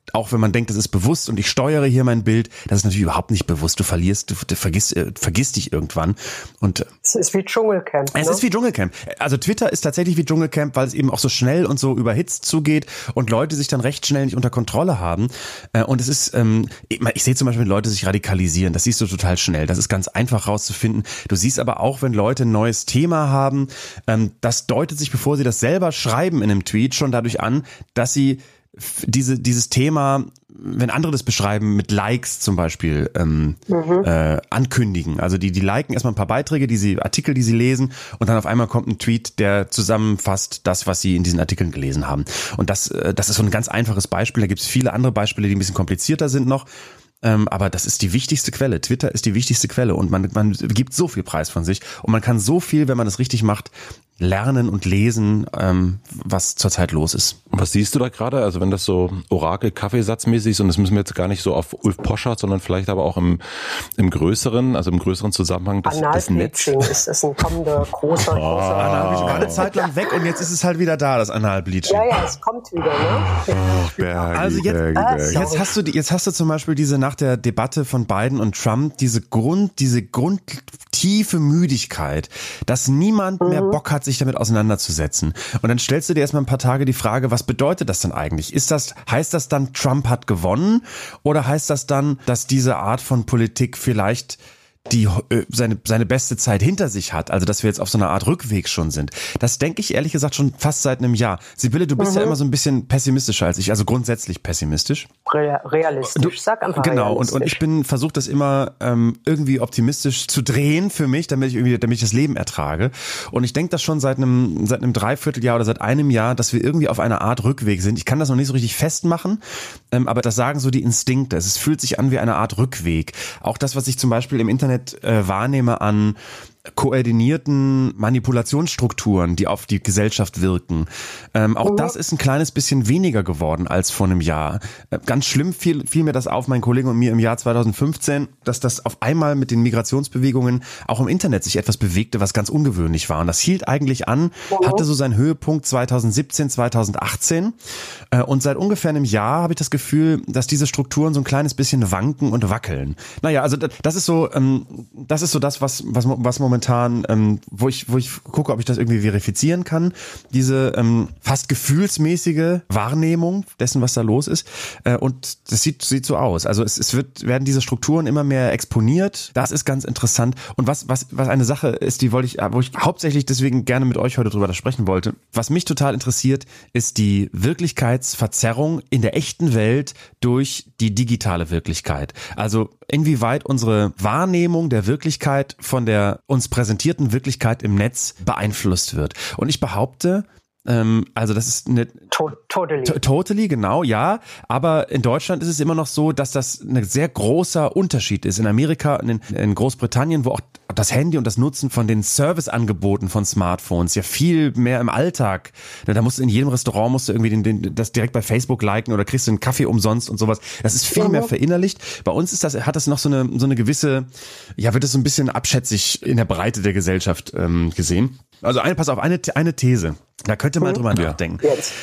auch wenn man denkt, das ist bewusst und ich steuere hier mein Bild, das ist natürlich überhaupt nicht bewusst. Du vergisst dich irgendwann. Und es ist wie Dschungelcamp. Es ist wie Dschungelcamp. Also Twitter ist tatsächlich wie Dschungelcamp, weil es eben auch so schnell und so überhitzt zugeht und Leute sich dann recht schnell nicht unter Kontrolle haben. Und es ist, ich sehe zum Beispiel, wenn Leute sich radikalisieren, das siehst du total schnell. Das ist ganz einfach rauszufinden. Du siehst aber auch, wenn Leute ein neues Thema haben, das deutet sich, bevor sie das selber schreiben in einem Tweet, schon dadurch an, dass sie dieses Thema, wenn andere das beschreiben, mit Likes zum Beispiel ankündigen. Also die liken erstmal ein paar Beiträge, Artikel, die sie lesen, und dann auf einmal kommt ein Tweet, der zusammenfasst das, was sie in diesen Artikeln gelesen haben. Und das ist so ein ganz einfaches Beispiel. Da gibt es viele andere Beispiele, die ein bisschen komplizierter sind noch. Aber das ist die wichtigste Quelle. Twitter ist die wichtigste Quelle und man gibt so viel Preis von sich und man kann so viel, wenn man das richtig macht, lernen und lesen, was zurzeit los ist. Was siehst du da gerade? Also wenn das so Orakel-Kaffeesatzmäßig ist, und das müssen wir jetzt gar nicht so auf Ulf Poschardt, sondern vielleicht aber auch im größeren Zusammenhang des Netz. Ist das ein kommender großer. Anal-Bleaching war eine Zeit lang weg und jetzt ist es halt wieder da, das Anal-Bleaching. Ja, es kommt wieder, ne? Also jetzt hast du zum Beispiel nach der Debatte von Biden und Trump diese grundtiefe Müdigkeit, dass niemand mehr Bock hat, sich damit auseinanderzusetzen. Und dann stellst du dir erstmal ein paar Tage die Frage, was bedeutet das denn eigentlich? Heißt das dann, Trump hat gewonnen? Oder heißt das dann, dass diese Art von Politik vielleicht seine beste Zeit hinter sich hat, also dass wir jetzt auf so einer Art Rückweg schon sind? Das denke ich ehrlich gesagt schon fast seit einem Jahr. Sibylle, du bist ja immer so ein bisschen pessimistischer als ich, also grundsätzlich pessimistisch. Realistisch, sag einfach genau, realistisch. Und ich versuche das immer irgendwie optimistisch zu drehen für mich, damit ich das Leben ertrage. Und ich denke das schon seit einem Dreivierteljahr oder seit einem Jahr, dass wir irgendwie auf einer Art Rückweg sind. Ich kann das noch nicht so richtig festmachen, aber das sagen so die Instinkte. Es fühlt sich an wie eine Art Rückweg. Auch das, was ich zum Beispiel im Internet wahrnehme an koordinierten Manipulationsstrukturen, die auf die Gesellschaft wirken. Auch das ist ein kleines bisschen weniger geworden als vor einem Jahr. Ganz schlimm fiel mir das auf, meinen Kollegen und mir im Jahr 2015, dass das auf einmal mit den Migrationsbewegungen auch im Internet sich etwas bewegte, was ganz ungewöhnlich war. Und das hielt eigentlich an, hatte so seinen Höhepunkt 2017, 2018. Und seit ungefähr einem Jahr habe ich das Gefühl, dass diese Strukturen so ein kleines bisschen wanken und wackeln. Naja, also das ist so das, was momentan, wo ich gucke, ob ich das irgendwie verifizieren kann, diese fast gefühlsmäßige Wahrnehmung dessen, was da los ist. Und das sieht so aus. Also werden diese Strukturen immer mehr exponiert. Das ist ganz interessant. Und was eine Sache ist, wo ich hauptsächlich deswegen gerne mit euch heute drüber sprechen wollte. Was mich total interessiert, ist die Wirklichkeitsverzerrung in der echten Welt durch die digitale Wirklichkeit. Also inwieweit unsere Wahrnehmung der Wirklichkeit von der uns präsentierten Wirklichkeit im Netz beeinflusst wird. Und ich behaupte, also das ist eine totally, genau, ja. Aber in Deutschland ist es immer noch so, dass das ein sehr großer Unterschied ist. In Amerika, in Großbritannien, wo auch das Handy und das Nutzen von den Serviceangeboten von Smartphones ja viel mehr im Alltag, da musst du in jedem Restaurant irgendwie das direkt bei Facebook liken oder kriegst du einen Kaffee umsonst und sowas. Das ist viel mehr verinnerlicht. Bei uns hat das noch so eine gewisse, ja, wird es so ein bisschen abschätzig in der Breite der Gesellschaft gesehen. Also pass auf, eine These. Da könnte man drüber nachdenken.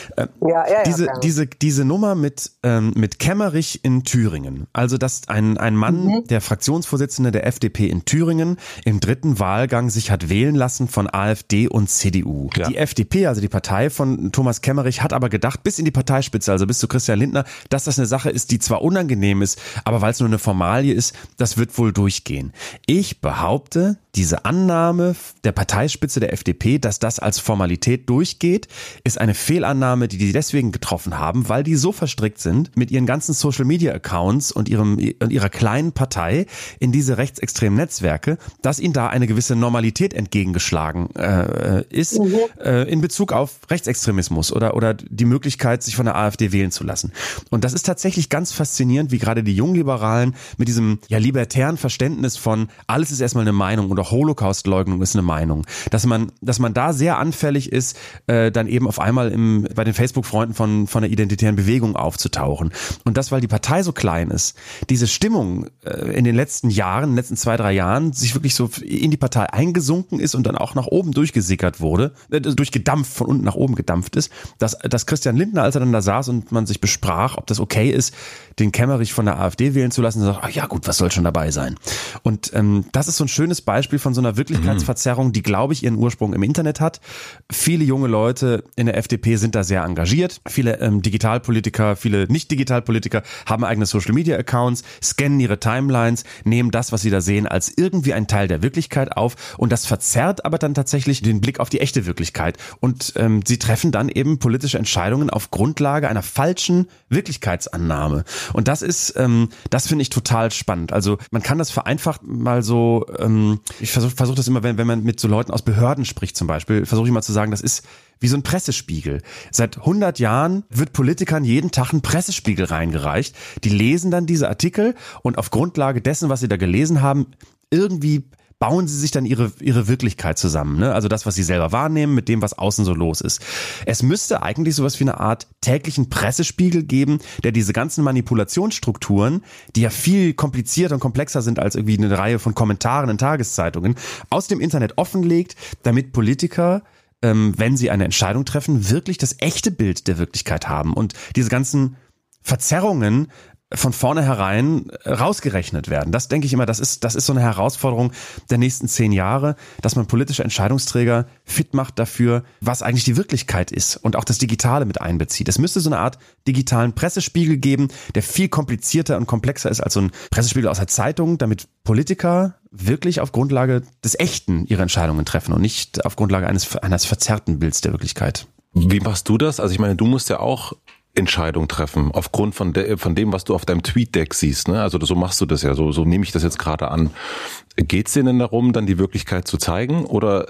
Diese Nummer mit Kemmerich in Thüringen. Also, dass ein Mann, der Fraktionsvorsitzende der FDP in Thüringen, im dritten Wahlgang sich hat wählen lassen von AfD und CDU. Ja. Die FDP, also die Partei von Thomas Kemmerich, hat aber gedacht, bis in die Parteispitze, also bis zu Christian Lindner, dass das eine Sache ist, die zwar unangenehm ist, aber weil es nur eine Formalie ist, das wird wohl durchgehen. Ich behaupte, diese Annahme der Parteispitze der FDP, dass das als Formalität durchgeht, ist eine Fehlannahme, die deswegen getroffen haben, weil die so verstrickt sind mit ihren ganzen Social-Media-Accounts und ihrer kleinen Partei in diese rechtsextremen Netzwerke, dass ihnen da eine gewisse Normalität entgegengeschlagen ist in Bezug auf Rechtsextremismus oder die Möglichkeit, sich von der AfD wählen zu lassen. Und das ist tatsächlich ganz faszinierend, wie gerade die Jungliberalen mit diesem libertären Verständnis von alles ist erstmal eine Meinung und oder Holocaust-Leugnung ist eine Meinung. Dass man da sehr anfällig ist, dann eben auf einmal bei den Facebook-Freunden von der identitären Bewegung aufzutauchen. Und das, weil die Partei so klein ist, diese Stimmung in den letzten 2-3 Jahren sich wirklich so in die Partei eingesunken ist und dann auch nach oben durchgesickert wurde, durchgedampft, von unten nach oben gedampft ist, dass Christian Lindner, als er dann da saß und man sich besprach, ob das okay ist, den Kemmerich von der AfD wählen zu lassen, sagt, ja gut, was soll schon dabei sein? Und das ist so ein schönes Beispiel von so einer Wirklichkeitsverzerrung, die, glaube ich, ihren Ursprung im Internet hat. Viele junge Leute in der FDP sind da sehr engagiert. Viele Digitalpolitiker, viele Nicht-Digitalpolitiker haben eigene Social-Media-Accounts, scannen ihre Timelines, nehmen das, was sie da sehen, als irgendwie ein Teil der Wirklichkeit auf und das verzerrt aber dann tatsächlich den Blick auf die echte Wirklichkeit. Und sie treffen dann eben politische Entscheidungen auf Grundlage einer falschen Wirklichkeitsannahme. Und das ist, das finde ich total spannend. Also man kann das vereinfacht mal so, ich versuche das immer, wenn man mit so Leuten aus Behörden spricht zum Beispiel, versuche ich mal zu sagen, das ist wie so ein Pressespiegel. Seit 100 Jahren wird Politikern jeden Tag ein Pressespiegel reingereicht. Die lesen dann diese Artikel und auf Grundlage dessen, was sie da gelesen haben, irgendwie bauen sie sich dann ihre Wirklichkeit zusammen, ne? Also das, was sie selber wahrnehmen, mit dem, was außen so los ist. Es müsste eigentlich sowas wie eine Art täglichen Pressespiegel geben, der diese ganzen Manipulationsstrukturen, die ja viel komplizierter und komplexer sind als irgendwie eine Reihe von Kommentaren in Tageszeitungen, aus dem Internet offenlegt, damit Politiker, wenn sie eine Entscheidung treffen, wirklich das echte Bild der Wirklichkeit haben und diese ganzen Verzerrungen von vornherein rausgerechnet werden. Das denke ich immer, das ist so eine Herausforderung der nächsten 10 Jahre, dass man politische Entscheidungsträger fit macht dafür, was eigentlich die Wirklichkeit ist und auch das Digitale mit einbezieht. Es müsste so eine Art digitalen Pressespiegel geben, der viel komplizierter und komplexer ist als so ein Pressespiegel aus der Zeitung, damit Politiker wirklich auf Grundlage des Echten ihre Entscheidungen treffen und nicht auf Grundlage eines verzerrten Bilds der Wirklichkeit. Wie machst du das? Also ich meine, du musst ja auch Entscheidung treffen, aufgrund von dem, was du auf deinem Tweet-Deck siehst, ne? Also so machst du das ja, so nehme ich das jetzt gerade an. Geht's dir denn darum, dann die Wirklichkeit zu zeigen oder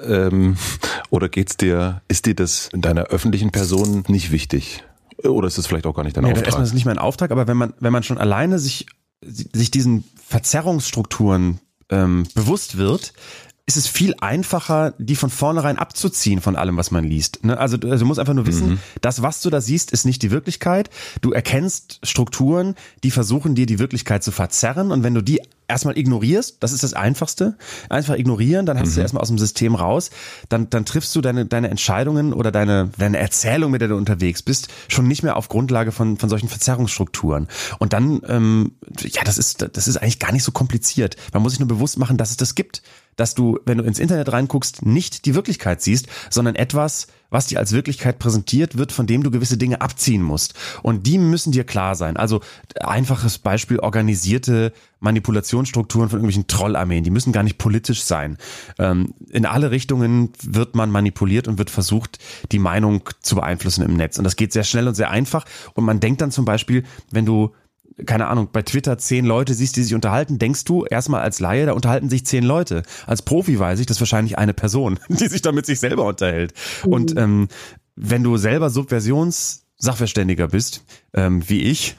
ist dir das in deiner öffentlichen Person nicht wichtig? Oder ist das vielleicht auch gar nicht dein Auftrag? Erstmal ist es nicht mein Auftrag, aber wenn man schon alleine sich diesen Verzerrungsstrukturen bewusst wird, ist es viel einfacher, die von vornherein abzuziehen von allem, was man liest. Also du musst einfach nur wissen, das, was du da siehst, ist nicht die Wirklichkeit. Du erkennst Strukturen, die versuchen, dir die Wirklichkeit zu verzerren. Und wenn du die erstmal ignorierst, das ist das Einfachste, einfach ignorieren, dann hast du erstmal aus dem System raus, dann triffst du deine Entscheidungen oder deine Erzählung, mit der du unterwegs bist, schon nicht mehr auf Grundlage von solchen Verzerrungsstrukturen. Und dann, das ist eigentlich gar nicht so kompliziert. Man muss sich nur bewusst machen, dass es das gibt. Dass du, wenn du ins Internet reinguckst, nicht die Wirklichkeit siehst, sondern etwas, was dir als Wirklichkeit präsentiert wird, von dem du gewisse Dinge abziehen musst. Und die müssen dir klar sein. Also einfaches Beispiel, organisierte Manipulationsstrukturen von irgendwelchen Trollarmeen, die müssen gar nicht politisch sein. In alle Richtungen wird man manipuliert und wird versucht, die Meinung zu beeinflussen im Netz. Und das geht sehr schnell und sehr einfach. Und man denkt dann zum Beispiel, wenn du keine Ahnung, bei Twitter 10 Leute siehst, die sich unterhalten, denkst du erstmal als Laie, da unterhalten sich 10 Leute. Als Profi weiß ich, das ist wahrscheinlich eine Person, die sich da mit sich selber unterhält. Und wenn du selber Subversionssachverständiger bist, wie ich,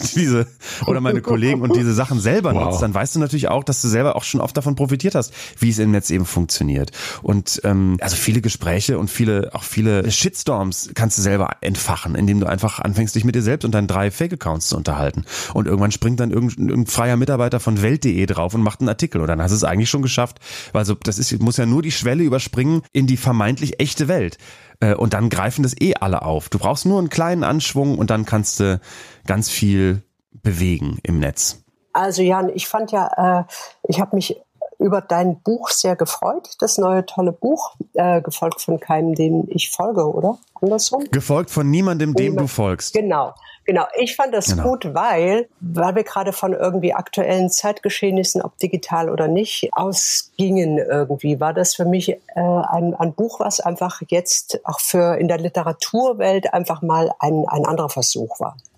oder meine Kollegen und diese Sachen selber nutzt, dann weißt du natürlich auch, dass du selber auch schon oft davon profitiert hast, wie es im Netz eben funktioniert. Und also viele Gespräche und viele Shitstorms kannst du selber entfachen, indem du einfach anfängst, dich mit dir selbst und deinen 3 Fake-Accounts zu unterhalten. Und irgendwann springt dann irgendein freier Mitarbeiter von Welt.de drauf und macht einen Artikel. Und dann hast du es eigentlich schon geschafft. Also muss ja nur die Schwelle überspringen in die vermeintlich echte Welt. Und dann greifen das alle auf. Du brauchst nur einen kleinen Anschwung und dann kannst du ganz viel bewegen im Netz. Also Jan, ich fand ich habe mich über dein Buch sehr gefreut, das neue tolle Buch, gefolgt von keinem, dem ich folge, oder? Andersrum? Gefolgt von niemandem, dem du folgst. Genau. Ich fand das gut, weil wir gerade von irgendwie aktuellen Zeitgeschehnissen, ob digital oder nicht, ausgingen irgendwie. War das für mich ein Buch, was einfach jetzt auch in der Literaturwelt einfach mal ein anderer Versuch war.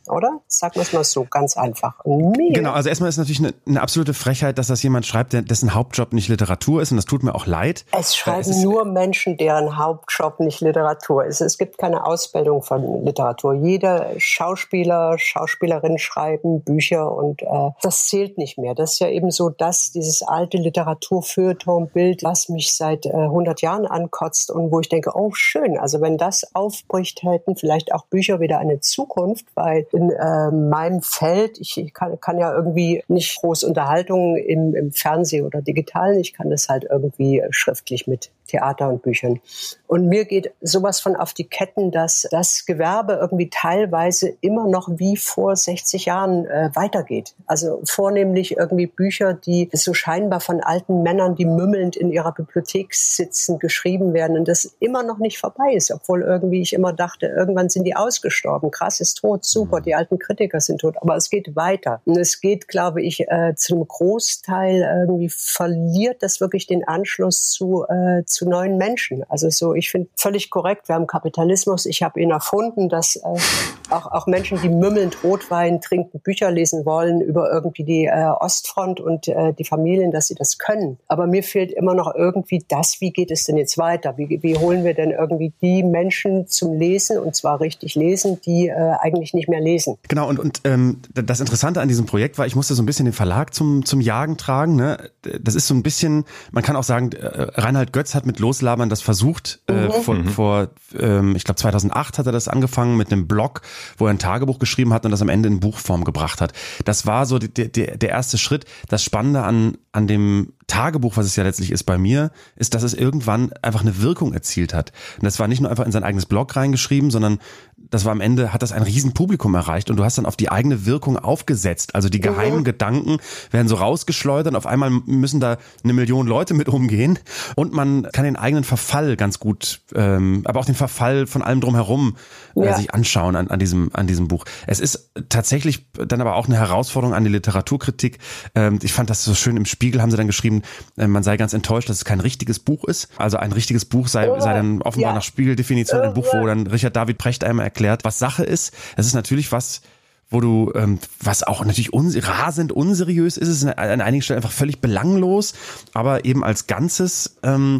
oder? Sagen wir es mal so, ganz einfach. Mega. Genau, also erstmal ist natürlich eine absolute Frechheit, dass das jemand schreibt, dessen Hauptjob nicht Literatur ist, und das tut mir auch leid. Es schreiben nur Menschen, deren Hauptjob nicht Literatur ist. Es gibt keine Ausbildung von Literatur. Jeder Schauspieler, Schauspielerin schreiben Bücher und das zählt nicht mehr. Das ist ja eben so, dass dieses alte Literaturfeuilleton-Bild, was mich seit 100 Jahren ankotzt und wo ich denke, oh schön, also wenn das aufbricht, hätten vielleicht auch Bücher wieder eine Zukunft, weil in meinem Feld, ich kann ja irgendwie nicht groß Unterhaltung im Fernsehen oder digital, ich kann das halt irgendwie schriftlich mit Theater und Büchern. Und mir geht sowas von auf die Ketten, dass das Gewerbe irgendwie teilweise immer noch wie vor 60 Jahren weitergeht. Also vornehmlich irgendwie Bücher, die so scheinbar von alten Männern, die mümmelnd in ihrer Bibliothek sitzen, geschrieben werden und das immer noch nicht vorbei ist, obwohl irgendwie ich immer dachte, irgendwann sind die ausgestorben. Krass ist tot, super, die alten Kritiker sind tot, aber es geht weiter. Und es geht, glaube ich, zu einem Großteil irgendwie verliert das wirklich den Anschluss zu neuen Menschen. Also so, ich finde völlig korrekt, wir haben Kapitalismus, ich habe ihn erfunden, dass auch Menschen, die mümmelnd Rotwein trinken, Bücher lesen wollen über irgendwie die Ostfront und die Familien, dass sie das können. Aber mir fehlt immer noch irgendwie das, wie geht es denn jetzt weiter? Wie holen wir denn irgendwie die Menschen zum Lesen, und zwar richtig lesen, die eigentlich nicht mehr lesen? Genau, und das Interessante an diesem Projekt war, ich musste so ein bisschen den Verlag zum Jagen tragen. Ne? Das ist so ein bisschen, man kann auch sagen, Reinhard Götz hat mit Loslabern das versucht. Vor ich glaube 2008 hat er das angefangen mit einem Blog, wo er ein Tagebuch geschrieben hat und das am Ende in Buchform gebracht hat. Das war so der erste Schritt. Das Spannende an dem Tagebuch, was es ja letztlich ist bei mir, ist, dass es irgendwann einfach eine Wirkung erzielt hat. Und das war nicht nur einfach in sein eigenes Blog reingeschrieben, sondern das war am Ende, hat das ein Riesenpublikum erreicht und du hast dann auf die eigene Wirkung aufgesetzt. Also die geheimen Gedanken werden so rausgeschleudert, auf einmal müssen da 1 Million Leute mit umgehen und man kann den eigenen Verfall ganz gut, aber auch den Verfall von allem drumherum sich anschauen an diesem Buch. Es ist tatsächlich dann aber auch eine Herausforderung an die Literaturkritik. Ich fand das so schön, im Spiegel haben sie dann geschrieben, man sei ganz enttäuscht, dass es kein richtiges Buch ist. Also ein richtiges Buch sei dann offenbar nach Spiegeldefinition ein Buch, wo dann Richard David Precht einmal erklärt, was Sache ist. Das ist natürlich was, wo du, was auch natürlich rasend unseriös ist, es ist an einigen Stellen einfach völlig belanglos, aber eben als Ganzes,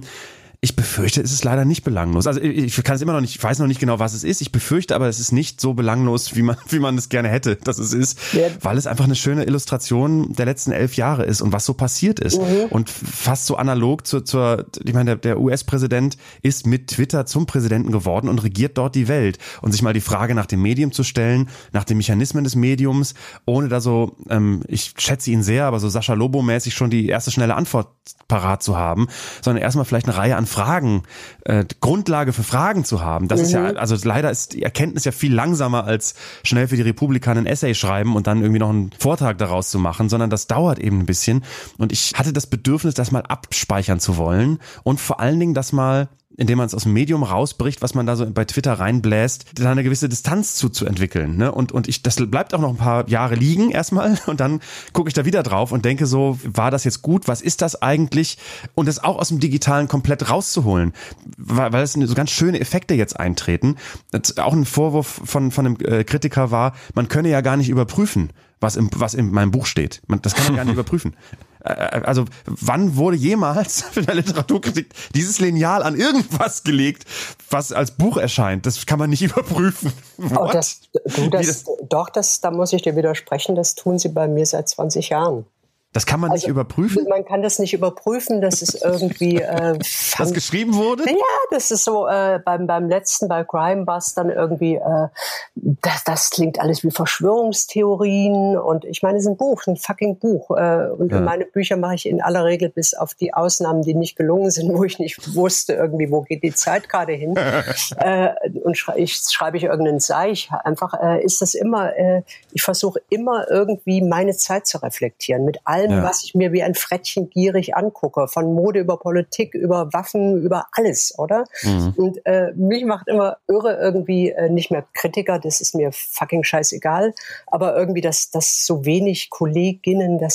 ich befürchte, es ist leider nicht belanglos. Also ich kann es immer noch nicht, ich weiß noch nicht genau, was es ist. Ich befürchte aber, es ist nicht so belanglos, wie man es gerne hätte, dass es ist, weil es einfach eine schöne Illustration der letzten 11 Jahre ist und was so passiert ist. Und fast so analog ich meine, der US-Präsident ist mit Twitter zum Präsidenten geworden und regiert dort die Welt. Und sich mal die Frage nach dem Medium zu stellen, nach den Mechanismen des Mediums, ohne da so, ich schätze ihn sehr, aber so Sascha Lobo-mäßig schon die erste schnelle Antwort parat zu haben, sondern erstmal vielleicht eine Reihe an Fragen, Grundlage für Fragen zu haben. Das ist ja, also leider ist die Erkenntnis ja viel langsamer als schnell für die Republika ein Essay schreiben und dann irgendwie noch einen Vortrag daraus zu machen, sondern das dauert eben ein bisschen. Und ich hatte das Bedürfnis, das mal abspeichern zu wollen und vor allen Dingen das mal, indem man es aus dem Medium rausbricht, was man da so bei Twitter reinbläst, da eine gewisse Distanz zu entwickeln. Ne? Und das bleibt auch noch ein paar Jahre liegen erstmal und dann gucke ich da wieder drauf und denke so, war das jetzt gut? Was ist das eigentlich? Und das auch aus dem Digitalen komplett rauszuholen, weil es so ganz schöne Effekte jetzt eintreten. Das auch ein Vorwurf von einem Kritiker war, man könne ja gar nicht überprüfen, was in meinem Buch steht. Das kann man gar nicht überprüfen. Also wann wurde jemals in der Literaturkritik dieses Lineal an irgendwas gelegt, was als Buch erscheint? Das kann man nicht überprüfen. Da muss ich dir widersprechen, das tun sie bei mir seit 20 Jahren. Das kann man nicht überprüfen? Man kann das nicht überprüfen, das ist irgendwie... was geschrieben wurde? Ja, das ist so beim letzten, bei Crimebus dann irgendwie, das klingt alles wie Verschwörungstheorien und ich meine, es ist ein Buch, ein fucking Buch und meine Bücher mache ich in aller Regel bis auf die Ausnahmen, die nicht gelungen sind, wo ich nicht wusste irgendwie, wo geht die Zeit gerade hin und schreibe ich irgendeinen Seich, einfach ist das immer, ich versuche immer irgendwie meine Zeit zu reflektieren mit allem, was ich mir wie ein Frettchen gierig angucke, von Mode über Politik, über Waffen, über alles, oder? Und mich macht immer irre irgendwie, nicht mehr Kritiker, das ist mir fucking scheißegal, aber irgendwie, dass so wenig Kolleginnen das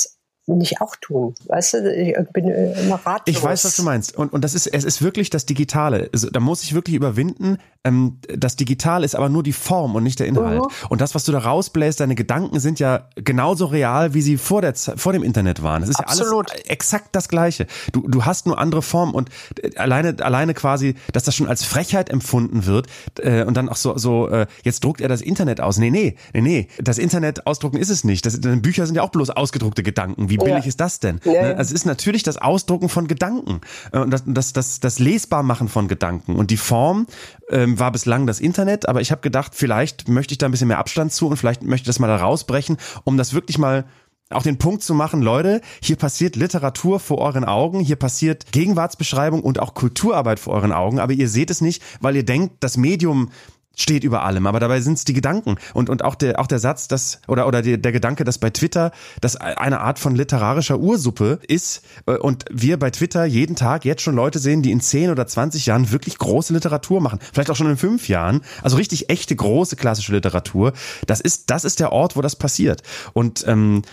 nicht auch tun? Weißt du, ich bin immer ratlos. Ich weiß, was du meinst. Und es ist wirklich das Digitale. Also, da muss ich wirklich überwinden. Das Digitale ist aber nur die Form und nicht der Inhalt. Und das, was du da rausbläst, deine Gedanken sind ja genauso real, wie sie vor dem Internet waren. Das ist Absolut. ja alles exakt das Gleiche. Du hast nur andere Formen und alleine quasi, dass das schon als Frechheit empfunden wird und dann auch so jetzt druckt er das Internet aus. Nee. Das Internet ausdrucken ist es nicht. Bücher sind ja auch bloß ausgedruckte Gedanken. Wie billig ist das denn? Ja. Also es ist natürlich das Ausdrucken von Gedanken und das Lesbarmachen von Gedanken. Und die Form war bislang das Internet, aber ich habe gedacht, vielleicht möchte ich da ein bisschen mehr Abstand zu und vielleicht möchte ich das mal da rausbrechen, um das wirklich mal auch den Punkt zu machen, Leute, hier passiert Literatur vor euren Augen, hier passiert Gegenwartsbeschreibung und auch Kulturarbeit vor euren Augen, aber ihr seht es nicht, weil ihr denkt, das Medium steht über allem, aber dabei sind es die Gedanken und auch der Satz, dass oder der Gedanke, dass bei Twitter das eine Art von literarischer Ursuppe ist und wir bei Twitter jeden Tag jetzt schon Leute sehen, die in 10 oder 20 Jahren wirklich große Literatur machen, vielleicht auch schon in 5 Jahren, also richtig echte große klassische Literatur. Das ist der Ort, wo das passiert und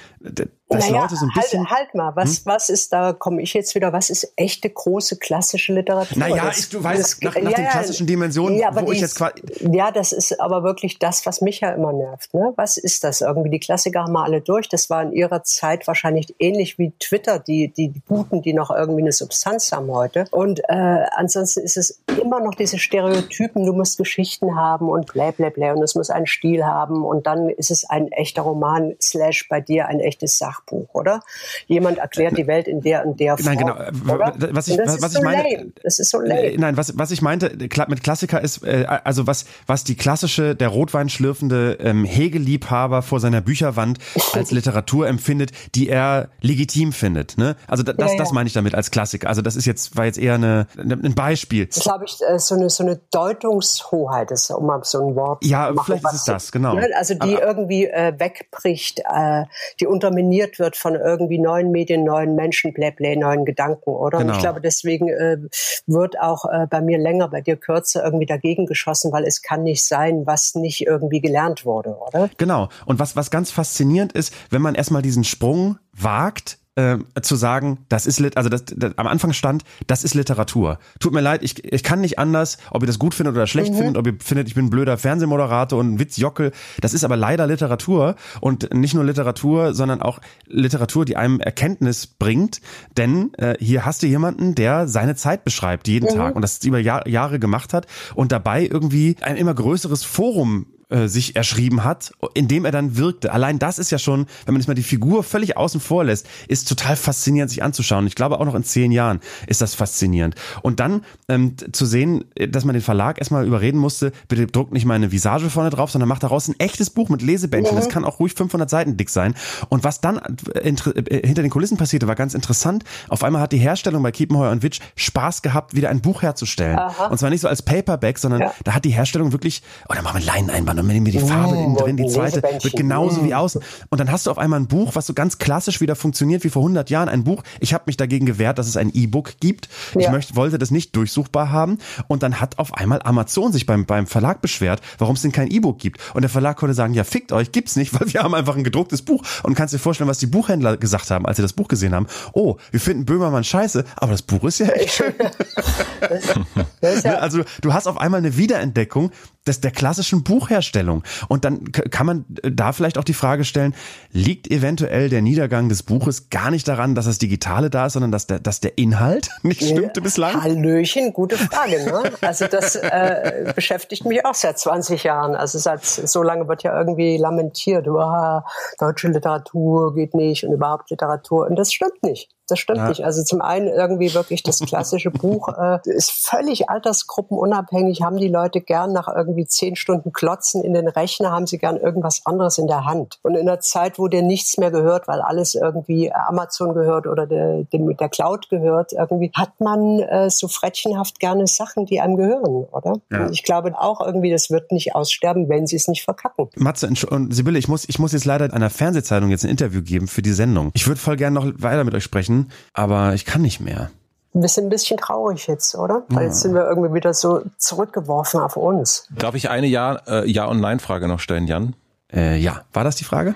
dass Leute so ein bisschen halt mal, was ist da, komme ich jetzt wieder, was ist echte große klassische Literatur? Naja, du weißt, nach den klassischen Dimensionen, wo ich jetzt quasi... Ja, das ist aber wirklich das, was mich ja immer nervt. Ne? Was ist das irgendwie? Die Klassiker haben wir alle durch. Das war in ihrer Zeit wahrscheinlich ähnlich wie Twitter, die Guten, die noch irgendwie eine Substanz haben heute. Und ansonsten ist es immer noch diese Stereotypen, du musst Geschichten haben und blablabla und es muss einen Stil haben und dann ist es ein echter Roman / bei dir ein echtes Sachbuch, oder? Jemand erklärt die Welt in der und der Form. Nein, genau. Was ich meine, das ist so lame. Nein, was ich meinte mit Klassiker ist, also was die klassische, der Rotwein schlürfende Hegel-Liebhaber vor seiner Bücherwand als Literatur empfindet, die er legitim findet. Ne? Also das meine ich damit als Klassiker. Also das war jetzt eher ein Beispiel. Das ist, glaube ich, so eine Deutungshoheit, ist, um mal so ein Wort ja, zu machen. vielleicht ist es das, genau. Also die irgendwie wegbricht, die unterminiert wird von irgendwie neuen Medien, neuen Menschen, neuen Gedanken, oder? Genau. Und ich glaube, deswegen wird auch bei mir länger, bei dir kürzer irgendwie dagegen geschossen, weil es kann nicht sein, was nicht irgendwie gelernt wurde, oder? Genau. Und was ganz faszinierend ist, wenn man erstmal diesen Sprung wagt, zu sagen, das ist am Anfang stand, das ist Literatur. Tut mir leid, ich kann nicht anders, ob ihr das gut findet oder schlecht findet, ob ihr findet, ich bin ein blöder Fernsehmoderator und ein Witzjockel. Das ist aber leider Literatur und nicht nur Literatur, sondern auch Literatur, die einem Erkenntnis bringt, denn hier hast du jemanden, der seine Zeit beschreibt jeden Tag und das über Jahre gemacht hat und dabei irgendwie ein immer größeres Forum sich erschrieben hat, indem er dann wirkte. Allein das ist ja schon, wenn man jetzt mal die Figur völlig außen vor lässt, ist total faszinierend sich anzuschauen. Ich glaube auch noch in 10 Jahren ist das faszinierend. Und dann zu sehen, dass man den Verlag erstmal überreden musste, bitte druckt nicht mal eine Visage vorne drauf, sondern macht daraus ein echtes Buch mit Lesebändchen. Das kann auch ruhig 500 Seiten dick sein. Und was dann hinter den Kulissen passierte, war ganz interessant. Auf einmal hat die Herstellung bei Kiepenheuer & Witsch Spaß gehabt, wieder ein Buch herzustellen. Aha. Und zwar nicht so als Paperback, sondern da hat die Herstellung wirklich, dann machen wir Leineneinband und nehmen wir die Farbe innen drin, die zweite wird genauso wie außen. Und dann hast du auf einmal ein Buch, was so ganz klassisch wieder funktioniert wie vor 100 Jahren. Ein Buch, ich habe mich dagegen gewehrt, dass es ein E-Book gibt. Ja. Ich wollte das nicht durchsuchbar haben. Und dann hat auf einmal Amazon sich beim Verlag beschwert, warum es denn kein E-Book gibt. Und der Verlag konnte sagen, ja fickt euch, gibt's nicht, weil wir haben einfach ein gedrucktes Buch. Und kannst dir vorstellen, was die Buchhändler gesagt haben, als sie das Buch gesehen haben. Oh, wir finden Böhmermann scheiße, aber das Buch ist ja echt schön. Also du hast auf einmal eine Wiederentdeckung der klassischen Buchherstellung. Und dann kann man da vielleicht auch die Frage stellen, liegt eventuell der Niedergang des Buches gar nicht daran, dass das Digitale da ist, sondern dass der Inhalt nicht stimmte bislang? Hallöchen, gute Frage. Ne? Also das beschäftigt mich auch seit 20 Jahren. Also so lange wird ja irgendwie lamentiert, deutsche Literatur geht nicht und überhaupt Literatur. Und das stimmt nicht. Das stimmt nicht. Also zum einen irgendwie wirklich das klassische Buch ist völlig altersgruppenunabhängig, haben die Leute gern nach irgendwie 10 Stunden Klotzen in den Rechner, haben sie gern irgendwas anderes in der Hand. Und in einer Zeit, wo dir nichts mehr gehört, weil alles irgendwie Amazon gehört oder der Cloud gehört, irgendwie hat man so frettchenhaft gerne Sachen, die einem gehören, oder? Ja. Und ich glaube auch irgendwie, das wird nicht aussterben, wenn sie es nicht verkacken. Matze und Sibylle, ich muss jetzt leider einer Fernsehzeitung jetzt ein Interview geben für die Sendung. Ich würde voll gerne noch weiter mit euch sprechen, aber ich kann nicht mehr. Wir sind ein bisschen traurig jetzt, oder? Weil jetzt sind wir irgendwie wieder so zurückgeworfen auf uns. Darf ich eine Ja- und Nein-Frage noch stellen, Jan? Ja, war das die Frage?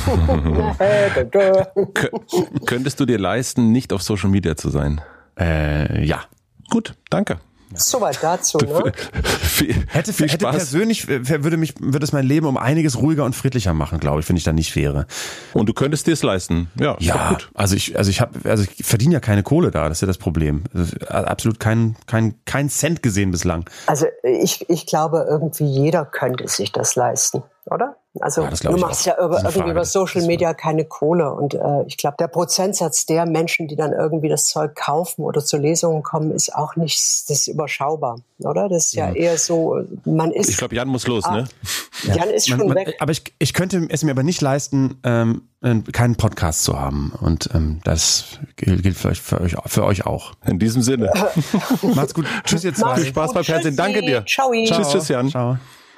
Könntest du dir leisten, nicht auf Social Media zu sein? Ja. Gut, danke. Soweit dazu, ne? Hätte persönlich, würde es mein Leben um einiges ruhiger und friedlicher machen, glaube ich, wenn ich da nicht wäre. Und du könntest dir es leisten. Ja, gut. Also ich verdiene ja keine Kohle da, das ist ja das Problem. Absolut kein Cent gesehen bislang. Also ich glaube, irgendwie jeder könnte sich das leisten, oder? Also ja, du machst ja irgendwie über Social Media keine Kohle und ich glaube, der Prozentsatz der Menschen, die dann irgendwie das Zeug kaufen oder zu Lesungen kommen, ist auch nicht, das ist überschaubar, oder? Das ist ja eher so, man ist... Ich glaube, Jan muss los, ne? Jan ist schon weg. Aber ich könnte es mir aber nicht leisten, keinen Podcast zu haben und das gilt für euch auch. In diesem Sinne. Macht's gut. Tschüss ihr zwei. Viel Spaß beim Fernsehen. Danke dir. Ciao. Tschüss, Jan. Ciao.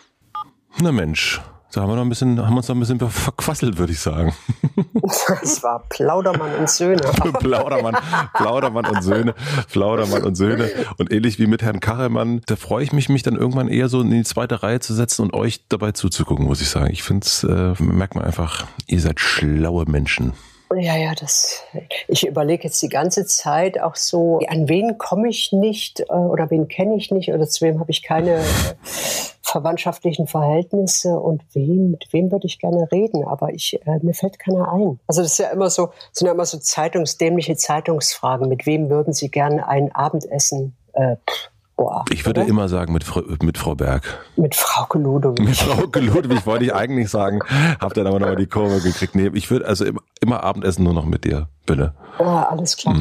Na Mensch. Da haben wir uns noch ein bisschen verquasselt, würde ich sagen. Das war Plaudermann und Söhne. Plaudermann und Söhne. Und ähnlich wie mit Herrn Kachelmann, da freue ich mich dann irgendwann eher so in die zweite Reihe zu setzen und euch dabei zuzugucken, muss ich sagen. Ich finde es, merkt man einfach, ihr seid schlaue Menschen. Ja, ich überlege jetzt die ganze Zeit auch so, an wen komme ich nicht oder wen kenne ich nicht oder zu wem habe ich keine verwandtschaftlichen Verhältnisse und mit wem würde ich gerne reden, aber mir fällt keiner ein. Also das ist ja immer so, sind ja immer so dämliche Zeitungsfragen. Mit wem würden Sie gerne ein Abendessen? Ich würde immer sagen mit Frau Berg. Mit Frauke Ludewig. Mit Frauke Ludewig wollte ich eigentlich sagen. Hab dann aber nochmal die Kurve gekriegt. Nee, ich würde also immer Abendessen nur noch mit dir, bitte. Ja, alles klar.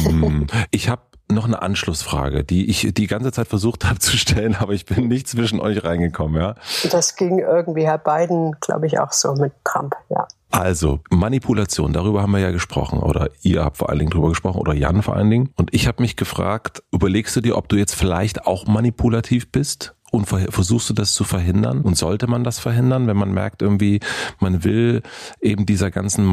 Ich habe noch eine Anschlussfrage, die ich die ganze Zeit versucht habe zu stellen, aber ich bin nicht zwischen euch reingekommen, ja. Das ging irgendwie Herr Biden, glaube ich, auch so mit Trump, ja. Also, Manipulation, darüber haben wir ja gesprochen oder ihr habt vor allen Dingen drüber gesprochen oder Jan vor allen Dingen. Und ich habe mich gefragt, überlegst du dir, ob du jetzt vielleicht auch manipulativ bist? Und versuchst du das zu verhindern? Und sollte man das verhindern, wenn man merkt irgendwie, man will eben dieser ganzen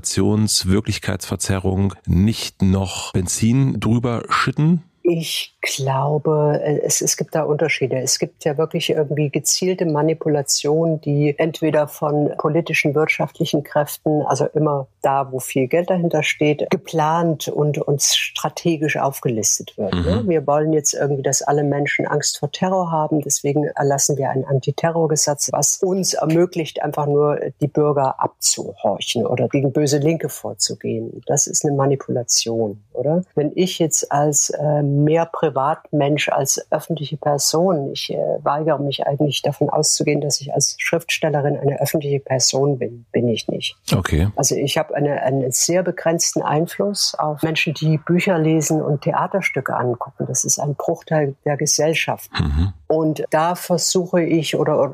Manipulations-Wirklichkeitsverzerrung nicht noch Benzin drüber schütten? Ich glaube, es gibt da Unterschiede. Es gibt ja wirklich irgendwie gezielte Manipulation, die entweder von politischen, wirtschaftlichen Kräften, also immer da, wo viel Geld dahinter steht, geplant und strategisch aufgelistet wird. Ne? Wir wollen jetzt irgendwie, dass alle Menschen Angst vor Terror haben. Deswegen erlassen wir ein Antiterrorgesetz, was uns ermöglicht, einfach nur die Bürger abzuhorchen oder gegen böse Linke vorzugehen. Das ist eine Manipulation, oder? Wenn ich jetzt als mehr Privatmensch als öffentliche Person. Ich weigere mich eigentlich davon auszugehen, dass ich als Schriftstellerin eine öffentliche Person bin. Bin ich nicht. Okay. Also ich habe einen sehr begrenzten Einfluss auf Menschen, die Bücher lesen und Theaterstücke angucken. Das ist ein Bruchteil der Gesellschaft. Und da vertrete ich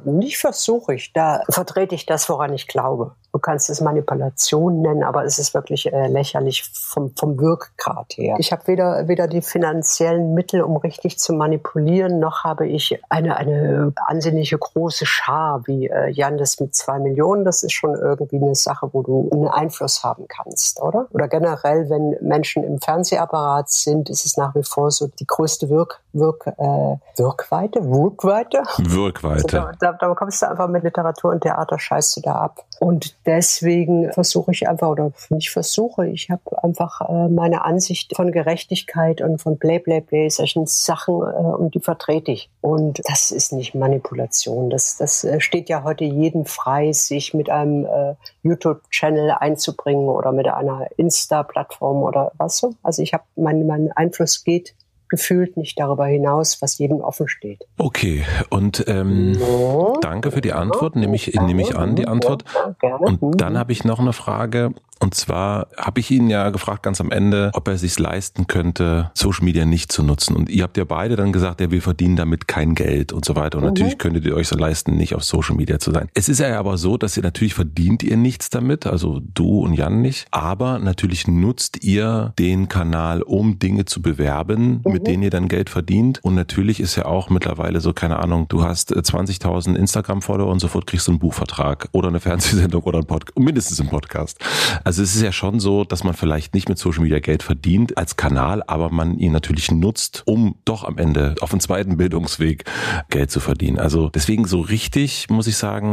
das, woran ich glaube. Du kannst es Manipulation nennen, aber es ist wirklich lächerlich vom Wirkgrad her. Ich habe weder die finanziellen Mittel, um richtig zu manipulieren, noch habe ich eine ansehnliche große Schar, wie Jan das mit 2 Millionen. Das ist schon irgendwie eine Sache, wo du einen Einfluss haben kannst, oder? Oder generell, wenn Menschen im Fernsehapparat sind, ist es nach wie vor so die größte Wirkweite. Also da kommst du einfach mit Literatur und Theater, scheißt du da ab. Und deswegen ich habe einfach meine Ansicht von Gerechtigkeit und von solchen Sachen, und die vertrete ich. Und das ist nicht Manipulation. Das steht ja heute jedem frei, sich mit einem YouTube-Channel einzubringen oder mit einer Insta-Plattform oder was so. Also ich habe mein Einfluss geht gefühlt nicht darüber hinaus, was jedem offen steht. Okay, und danke für die Antwort, nehme ich an, die Antwort. Und dann habe ich noch eine Frage. Und zwar habe ich ihn ja gefragt ganz am Ende, ob er sich leisten könnte, Social Media nicht zu nutzen. Und ihr habt ja beide dann gesagt, ja, wir verdienen damit kein Geld und so weiter. Und natürlich könntet ihr euch so leisten, nicht auf Social Media zu sein. Es ist ja aber so, dass ihr natürlich verdient ihr nichts damit, also du und Jan nicht. Aber natürlich nutzt ihr den Kanal, um Dinge zu bewerben, mit denen ihr dann Geld verdient. Und natürlich ist ja auch mittlerweile so, keine Ahnung, du hast 20.000 Instagram-Follower und sofort kriegst du einen Buchvertrag oder eine Fernsehsendung oder einen Podcast, mindestens einen Podcast. Also es ist ja schon so, dass man vielleicht nicht mit Social Media Geld verdient als Kanal, aber man ihn natürlich nutzt, um doch am Ende auf dem zweiten Bildungsweg Geld zu verdienen. Also deswegen so richtig, muss ich sagen,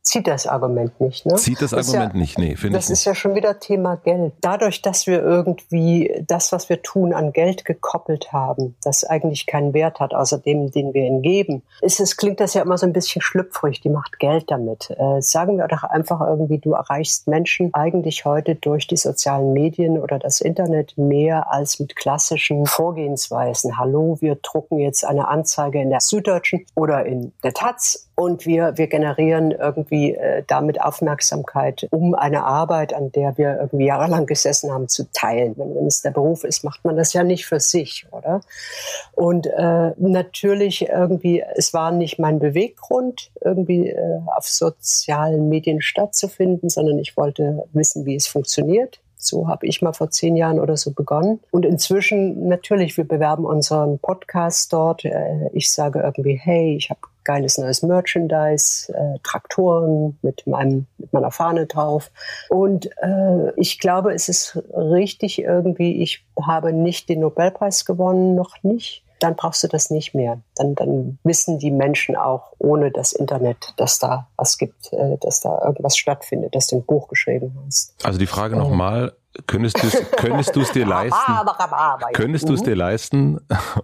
zieht das Argument nicht. Ne? Zieht das Argument nicht, nee, finde ich nicht. Das ist ja schon wieder Thema Geld. Dadurch, dass wir irgendwie das, was wir tun, an Geld gekoppelt haben, das eigentlich keinen Wert hat, außer dem, den wir ihnen geben, klingt das ja immer so ein bisschen schlüpfrig, die macht Geld damit. Sagen wir doch einfach irgendwie, du erreichst Menschen eigentlich heute durch die sozialen Medien oder das Internet mehr als mit klassischen Vorgehensweisen. Hallo, wir drucken jetzt eine Anzeige in der Süddeutschen oder in der Taz und wir generieren irgendwie damit Aufmerksamkeit, um eine Arbeit, an der wir irgendwie jahrelang gesessen haben, zu teilen. Wenn es der Beruf ist, macht man das ja nicht für sich, oder? Und natürlich irgendwie, es war nicht mein Beweggrund, irgendwie auf sozialen Medien stattzufinden, sondern ich wollte wissen, wie es funktioniert. So habe ich mal vor 10 Jahren oder so begonnen. Und inzwischen, natürlich, wir bewerben unseren Podcast dort. Ich sage irgendwie, hey, ich habe geiles neues Merchandise, Traktoren mit meiner Fahne drauf. Und ich glaube, es ist richtig irgendwie, ich habe nicht den Nobelpreis gewonnen, noch nicht. Dann brauchst du das nicht mehr. Dann wissen die Menschen auch ohne das Internet, dass da was gibt, dass da irgendwas stattfindet, dass du ein Buch geschrieben hast. Also die Frage nochmal, könntest du es dir leisten? Könntest du es dir leisten,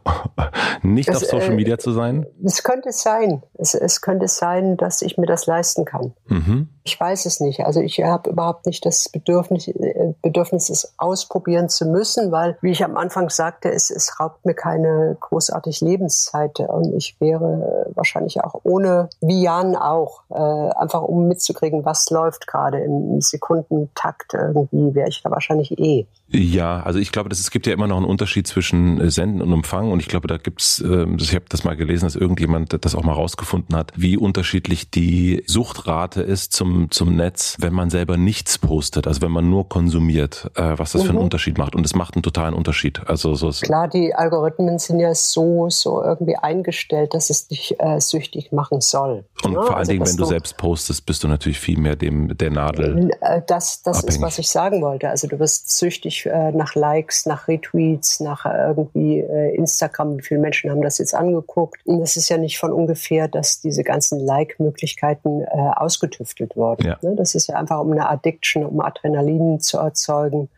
nicht auf Social Media zu sein? Es könnte sein. Es könnte sein, dass ich mir das leisten kann. Mhm. Ich weiß es nicht. Also ich habe überhaupt nicht das Bedürfnis, es ausprobieren zu müssen, weil, wie ich am Anfang sagte, es raubt mir keine großartig Lebenszeit. Und ich wäre wahrscheinlich auch ohne, wie Jan auch, einfach um mitzukriegen, was läuft gerade im Sekundentakt irgendwie, wäre ich da wahrscheinlich eh. Ja, also ich glaube, es gibt ja immer noch einen Unterschied zwischen Senden und Empfangen und ich glaube, da gibt's, ich habe das mal gelesen, dass irgendjemand das auch mal rausgefunden hat, wie unterschiedlich die Suchtrate ist zum Netz, wenn man selber nichts postet, also wenn man nur konsumiert, was das für einen Unterschied macht und es macht einen totalen Unterschied. Also so ist klar, die Algorithmen sind ja so irgendwie eingestellt, dass es dich süchtig machen soll. Und vor allen Dingen, wenn du selbst postest, bist du natürlich viel mehr der Nadel. Das ist, was ich sagen wollte. Also du wirst süchtig nach Likes, nach Retweets, nach irgendwie Instagram. Wie viele Menschen haben das jetzt angeguckt? Und es ist ja nicht von ungefähr, dass diese ganzen Like-Möglichkeiten ausgetüftelt wurden. Ja. Das ist ja einfach um eine Addiction, um Adrenalin zu erzeugen.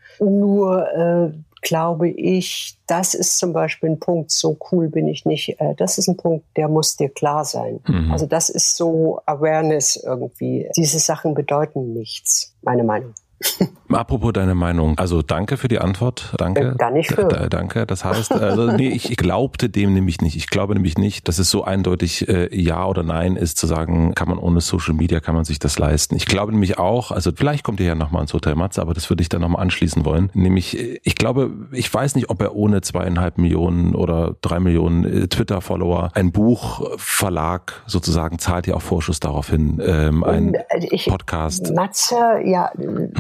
Nur glaube ich, das ist zum Beispiel ein Punkt, so cool bin ich nicht. Das ist ein Punkt, der muss dir klar sein. Mhm. Also das ist so Awareness irgendwie. Diese Sachen bedeuten nichts, meine Meinung. Apropos deine Meinung, also danke für die Antwort, danke. Gar nicht für. Danke, das heißt, also nee, ich glaubte dem nämlich nicht. Ich glaube nämlich nicht, dass es so eindeutig Ja oder Nein ist, zu sagen, kann man ohne Social Media, kann man sich das leisten. Ich glaube nämlich auch, also vielleicht kommt ihr ja nochmal ins Hotel Matze, aber das würde ich dann nochmal anschließen wollen. Nämlich, ich glaube, ich weiß nicht, ob er ohne 2,5 Millionen oder 3 Millionen Twitter-Follower ein Buchverlag sozusagen zahlt ja auch Vorschuss darauf hin, ein Podcast. Matze, ja,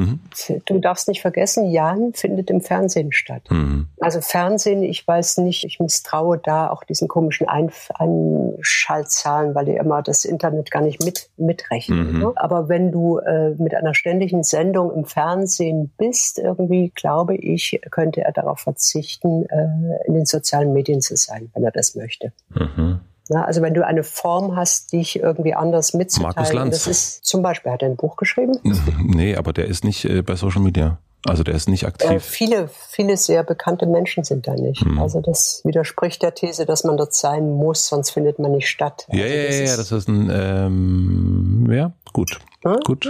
du darfst nicht vergessen, Jan findet im Fernsehen statt. Mhm. Also Fernsehen, ich weiß nicht, ich misstraue da auch diesen komischen Einschaltzahlen, weil die immer das Internet gar nicht mitrechnen. Mhm. Ne? Aber wenn du mit einer ständigen Sendung im Fernsehen bist, irgendwie, glaube ich, könnte er darauf verzichten, in den sozialen Medien zu sein, wenn er das möchte. Mhm. Na, also wenn du eine Form hast, dich irgendwie anders mitzuteilen. Markus Lanz. Das ist zum Beispiel, hat er ein Buch geschrieben? Nee, aber der ist nicht bei Social Media. Also der ist nicht aktiv. Viele sehr bekannte Menschen sind da nicht. Also das widerspricht der These, dass man dort sein muss, sonst findet man nicht statt. Ja, also das ist ein, ja, gut. Gut.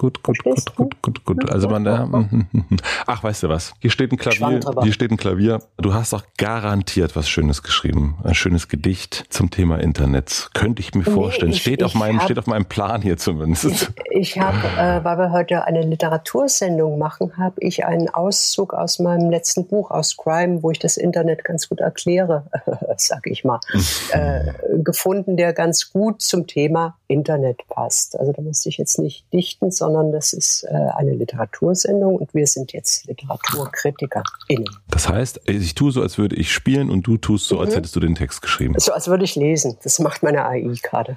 Also ach, weißt du was? Hier steht ein Klavier. Du hast doch garantiert was Schönes geschrieben. Ein schönes Gedicht zum Thema Internet. Könnte ich mir vorstellen. Steht auf meinem Plan hier zumindest. Ich habe, weil wir heute eine Literatursendung machen, habe ich einen Auszug aus meinem letzten Buch, aus Crime, wo ich das Internet ganz gut erkläre, sage ich mal, gefunden, der ganz gut zum Thema Internet passt. Also da musste ich jetzt nicht dichten, sondern das ist eine Literatursendung und wir sind jetzt LiteraturkritikerInnen. Das heißt, ich tue so, als würde ich spielen und du tust so, als hättest du den Text geschrieben. So, als würde ich lesen. Das macht meine AI gerade.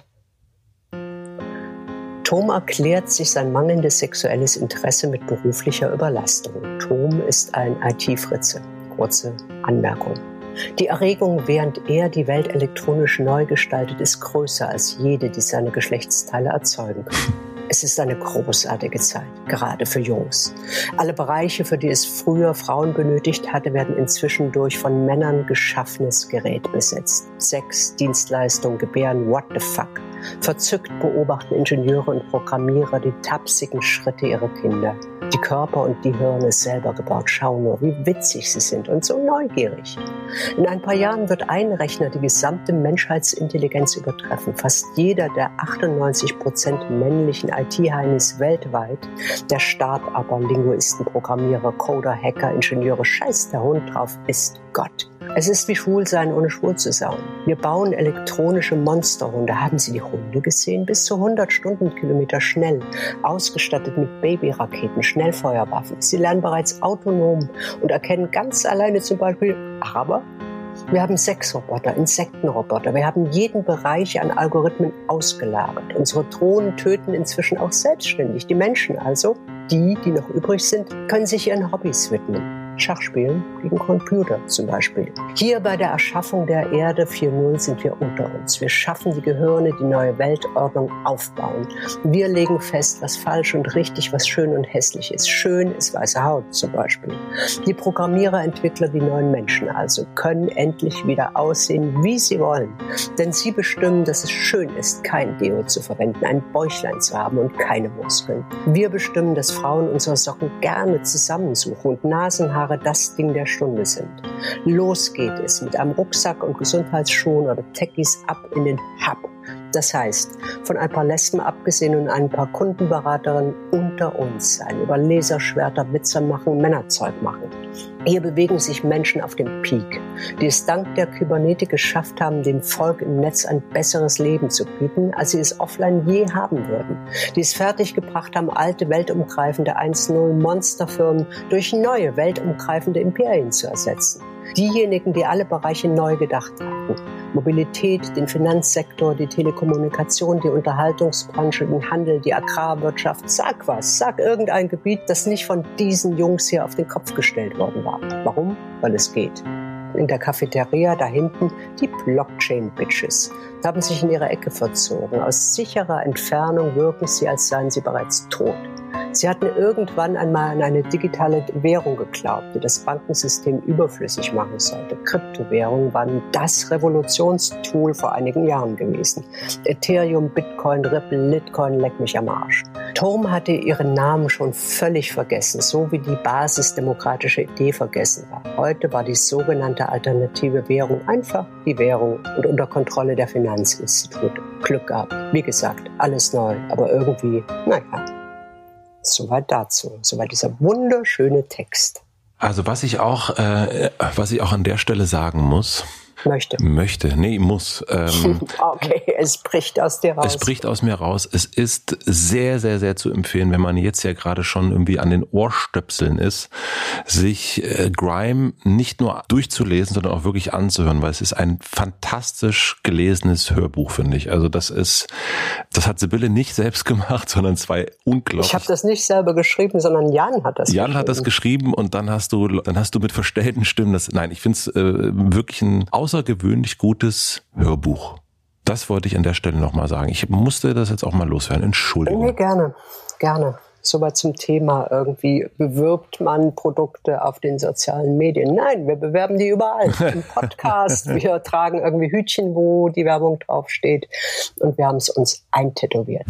Tom erklärt sich sein mangelndes sexuelles Interesse mit beruflicher Überlastung. Tom ist ein IT-Fritze. Kurze Anmerkung. Die Erregung, während er die Welt elektronisch neu gestaltet, ist größer als jede, die seine Geschlechtsteile erzeugen können. Es ist eine großartige Zeit, gerade für Jungs. Alle Bereiche, für die es früher Frauen benötigt hatte, werden inzwischen durch von Männern geschaffenes Gerät besetzt. Sex, Dienstleistung, Gebären, what the fuck. Verzückt beobachten Ingenieure und Programmierer die tapsigen Schritte ihrer Kinder. Die Körper und die Hirne selber gebaut. Schau nur, wie witzig sie sind und so neugierig. In ein paar Jahren wird ein Rechner die gesamte Menschheitsintelligenz übertreffen. Fast jeder der 98% männlichen IT-Heinis weltweit, der Start-Upper, Linguisten, Programmierer, Coder, Hacker, Ingenieure, scheiß der Hund drauf, ist Gott. Es ist wie Schwulsein, ohne schwul zu sein. Wir bauen elektronische Monsterhunde. Haben Sie die Hunde gesehen? Bis zu 100 Stundenkilometer schnell, ausgestattet mit Babyraketen, Schnellfeuerwaffen. Sie lernen bereits autonom und erkennen ganz alleine zum Beispiel Araber. Wir haben Sexroboter, Insektenroboter. Wir haben jeden Bereich an Algorithmen ausgelagert. Unsere Drohnen töten inzwischen auch selbstständig. Die Menschen also, die noch übrig sind, können sich ihren Hobbys widmen. Schachspielen gegen Computer zum Beispiel. Hier bei der Erschaffung der Erde 4.0 sind wir unter uns. Wir schaffen die Gehirne, die neue Weltordnung aufbauen. Wir legen fest, was falsch und richtig, was schön und hässlich ist. Schön ist weiße Haut zum Beispiel. Die Programmierer, Entwickler, die neuen Menschen also, können endlich wieder aussehen, wie sie wollen. Denn sie bestimmen, dass es schön ist, kein Deo zu verwenden, ein Bäuchlein zu haben und keine Muskeln. Wir bestimmen, dass Frauen unsere Socken gerne zusammensuchen und Nasenhaare das Ding der Stunde sind. Los geht es mit einem Rucksack und Gesundheitsschuhen oder Techies ab in den Hub. Das heißt, von ein paar Lesben abgesehen und ein paar Kundenberaterinnen unter uns sein, über Laserschwerter Witze machen, Männerzeug machen. Hier bewegen sich Menschen auf dem Peak, die es dank der Kybernetik geschafft haben, dem Volk im Netz ein besseres Leben zu bieten, als sie es offline je haben würden. Die es fertiggebracht haben, alte weltumgreifende 1.0 Monsterfirmen durch neue weltumgreifende Imperien zu ersetzen. Diejenigen, die alle Bereiche neu gedacht hatten. Mobilität, den Finanzsektor, die Telekommunikation, die Unterhaltungsbranche, den Handel, die Agrarwirtschaft. Sag was, sag irgendein Gebiet, das nicht von diesen Jungs hier auf den Kopf gestellt worden war. Warum? Weil es geht. In der Cafeteria da hinten die Blockchain-Bitches haben sich in ihre Ecke verzogen. Aus sicherer Entfernung wirken sie, als seien sie bereits tot. Sie hatten irgendwann einmal an eine digitale Währung geglaubt, die das Bankensystem überflüssig machen sollte. Kryptowährungen waren das Revolutionstool vor einigen Jahren gewesen. Ethereum, Bitcoin, Ripple, Litecoin, leck mich am Arsch. Turm hatte ihren Namen schon völlig vergessen, so wie die basisdemokratische Idee vergessen war. Heute war die sogenannte alternative Währung einfach die Währung und unter Kontrolle der Finanzinstitute. Glück gehabt. Wie gesagt, alles neu, aber irgendwie, naja. Soweit dazu. Soweit dieser wunderschöne Text. Also was ich auch an der Stelle sagen muss. Muss. Okay, es bricht aus dir raus. Es bricht aus mir raus. Es ist sehr, sehr, sehr zu empfehlen, wenn man jetzt ja gerade schon irgendwie an den Ohrstöpseln ist, sich Grime nicht nur durchzulesen, sondern auch wirklich anzuhören, weil es ist ein fantastisch gelesenes Hörbuch, finde ich. Also das hat Sibylle nicht selbst gemacht, sondern zwei unglaublich. Ich habe das nicht selber geschrieben, sondern Jan hat das geschrieben. Jan hat das geschrieben und dann hast du mit verstellten Stimmen ich finde es wirklich ein außergewöhnlich gutes Hörbuch. Das wollte ich an der Stelle nochmal sagen. Ich musste das jetzt auch mal loswerden. Entschuldigung. Nee, gerne. Soweit zum Thema, irgendwie bewirbt man Produkte auf den sozialen Medien. Nein, wir bewerben die überall. Im Podcast, wir tragen irgendwie Hütchen, wo die Werbung draufsteht und wir haben es uns eintätowiert.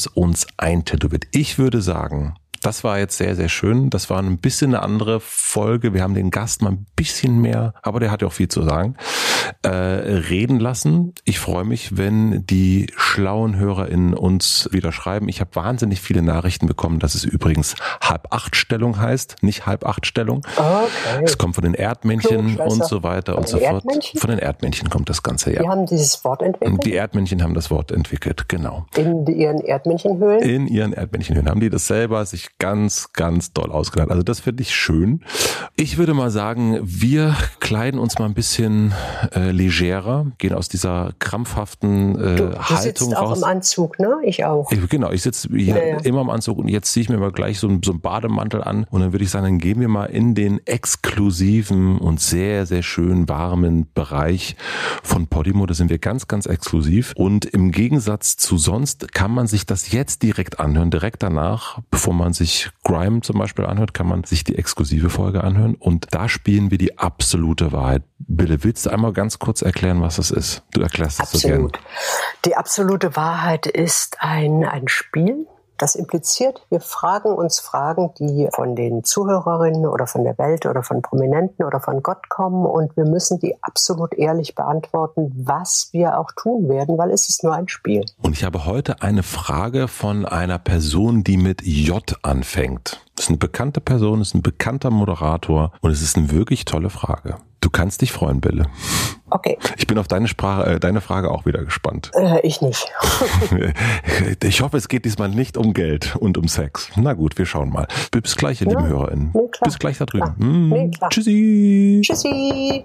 Ich würde sagen, das war jetzt sehr, sehr schön. Das war ein bisschen eine andere Folge. Wir haben den Gast mal ein bisschen mehr, aber der hat ja auch viel zu sagen, reden lassen. Ich freue mich, wenn die schlauen HörerInnen uns wieder schreiben. Ich habe wahnsinnig viele Nachrichten bekommen, dass es übrigens 7:30 heißt, nicht 7:30. Okay. Es kommt von den Erdmännchen und so weiter und so fort. Von den Erdmännchen kommt das Ganze, ja. Die haben dieses Wort entwickelt? Die Erdmännchen haben das Wort entwickelt, genau. In ihren Erdmännchenhöhlen? In ihren Erdmännchenhöhlen haben die das selber sich ganz, ganz doll ausgedacht. Also das finde ich schön. Ich würde mal sagen, wir kleiden uns mal ein bisschen legerer, gehen aus dieser krampfhaften Du Haltung sitzt auch raus. Im Anzug, ne? Ich auch. Genau, ich sitze hier immer im Anzug und jetzt ziehe ich mir mal gleich so einen Bademantel an und dann würde ich sagen, dann gehen wir mal in den exklusiven und sehr, sehr schön warmen Bereich von Podimo. Da sind wir ganz, ganz exklusiv und im Gegensatz zu sonst kann man sich das jetzt direkt anhören, direkt danach, bevor man sich Grime zum Beispiel anhört, kann man sich die exklusive Folge anhören und da spielen wir die absolute Wahrheit. Bille, willst du einmal ganz kurz erklären, was das ist? Du erklärst es so gern. Die absolute Wahrheit ist ein Spiel. Das impliziert, wir fragen uns Fragen, die von den Zuhörerinnen oder von der Welt oder von Prominenten oder von Gott kommen und wir müssen die absolut ehrlich beantworten, was wir auch tun werden, weil es ist nur ein Spiel. Und ich habe heute eine Frage von einer Person, die mit J anfängt. Das ist eine bekannte Person, ist ein bekannter Moderator und es ist eine wirklich tolle Frage. Du kannst dich freuen, Bille. Okay. Ich bin auf deine Frage auch wieder gespannt. Ich nicht. Ich hoffe, es geht diesmal nicht um Geld und um Sex. Na gut, wir schauen mal. Bis gleich, ihr lieben HörerInnen. Nee, klar. Bis gleich da drüben. Nee, klar. Tschüssi. Tschüssi.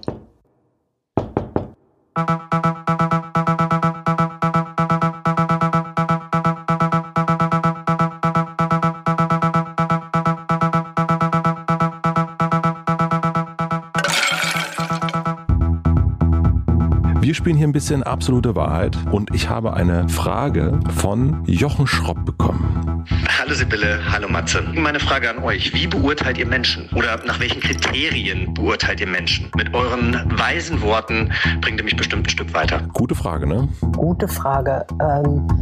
Wir spielen hier ein bisschen absolute Wahrheit und ich habe eine Frage von Jochen Schropp bekommen. Hallo Sibylle, hallo Matze. Meine Frage an euch, wie beurteilt ihr Menschen? Oder nach welchen Kriterien beurteilt ihr Menschen? Mit euren weisen Worten bringt ihr mich bestimmt ein Stück weiter. Gute Frage, ne? Gute Frage.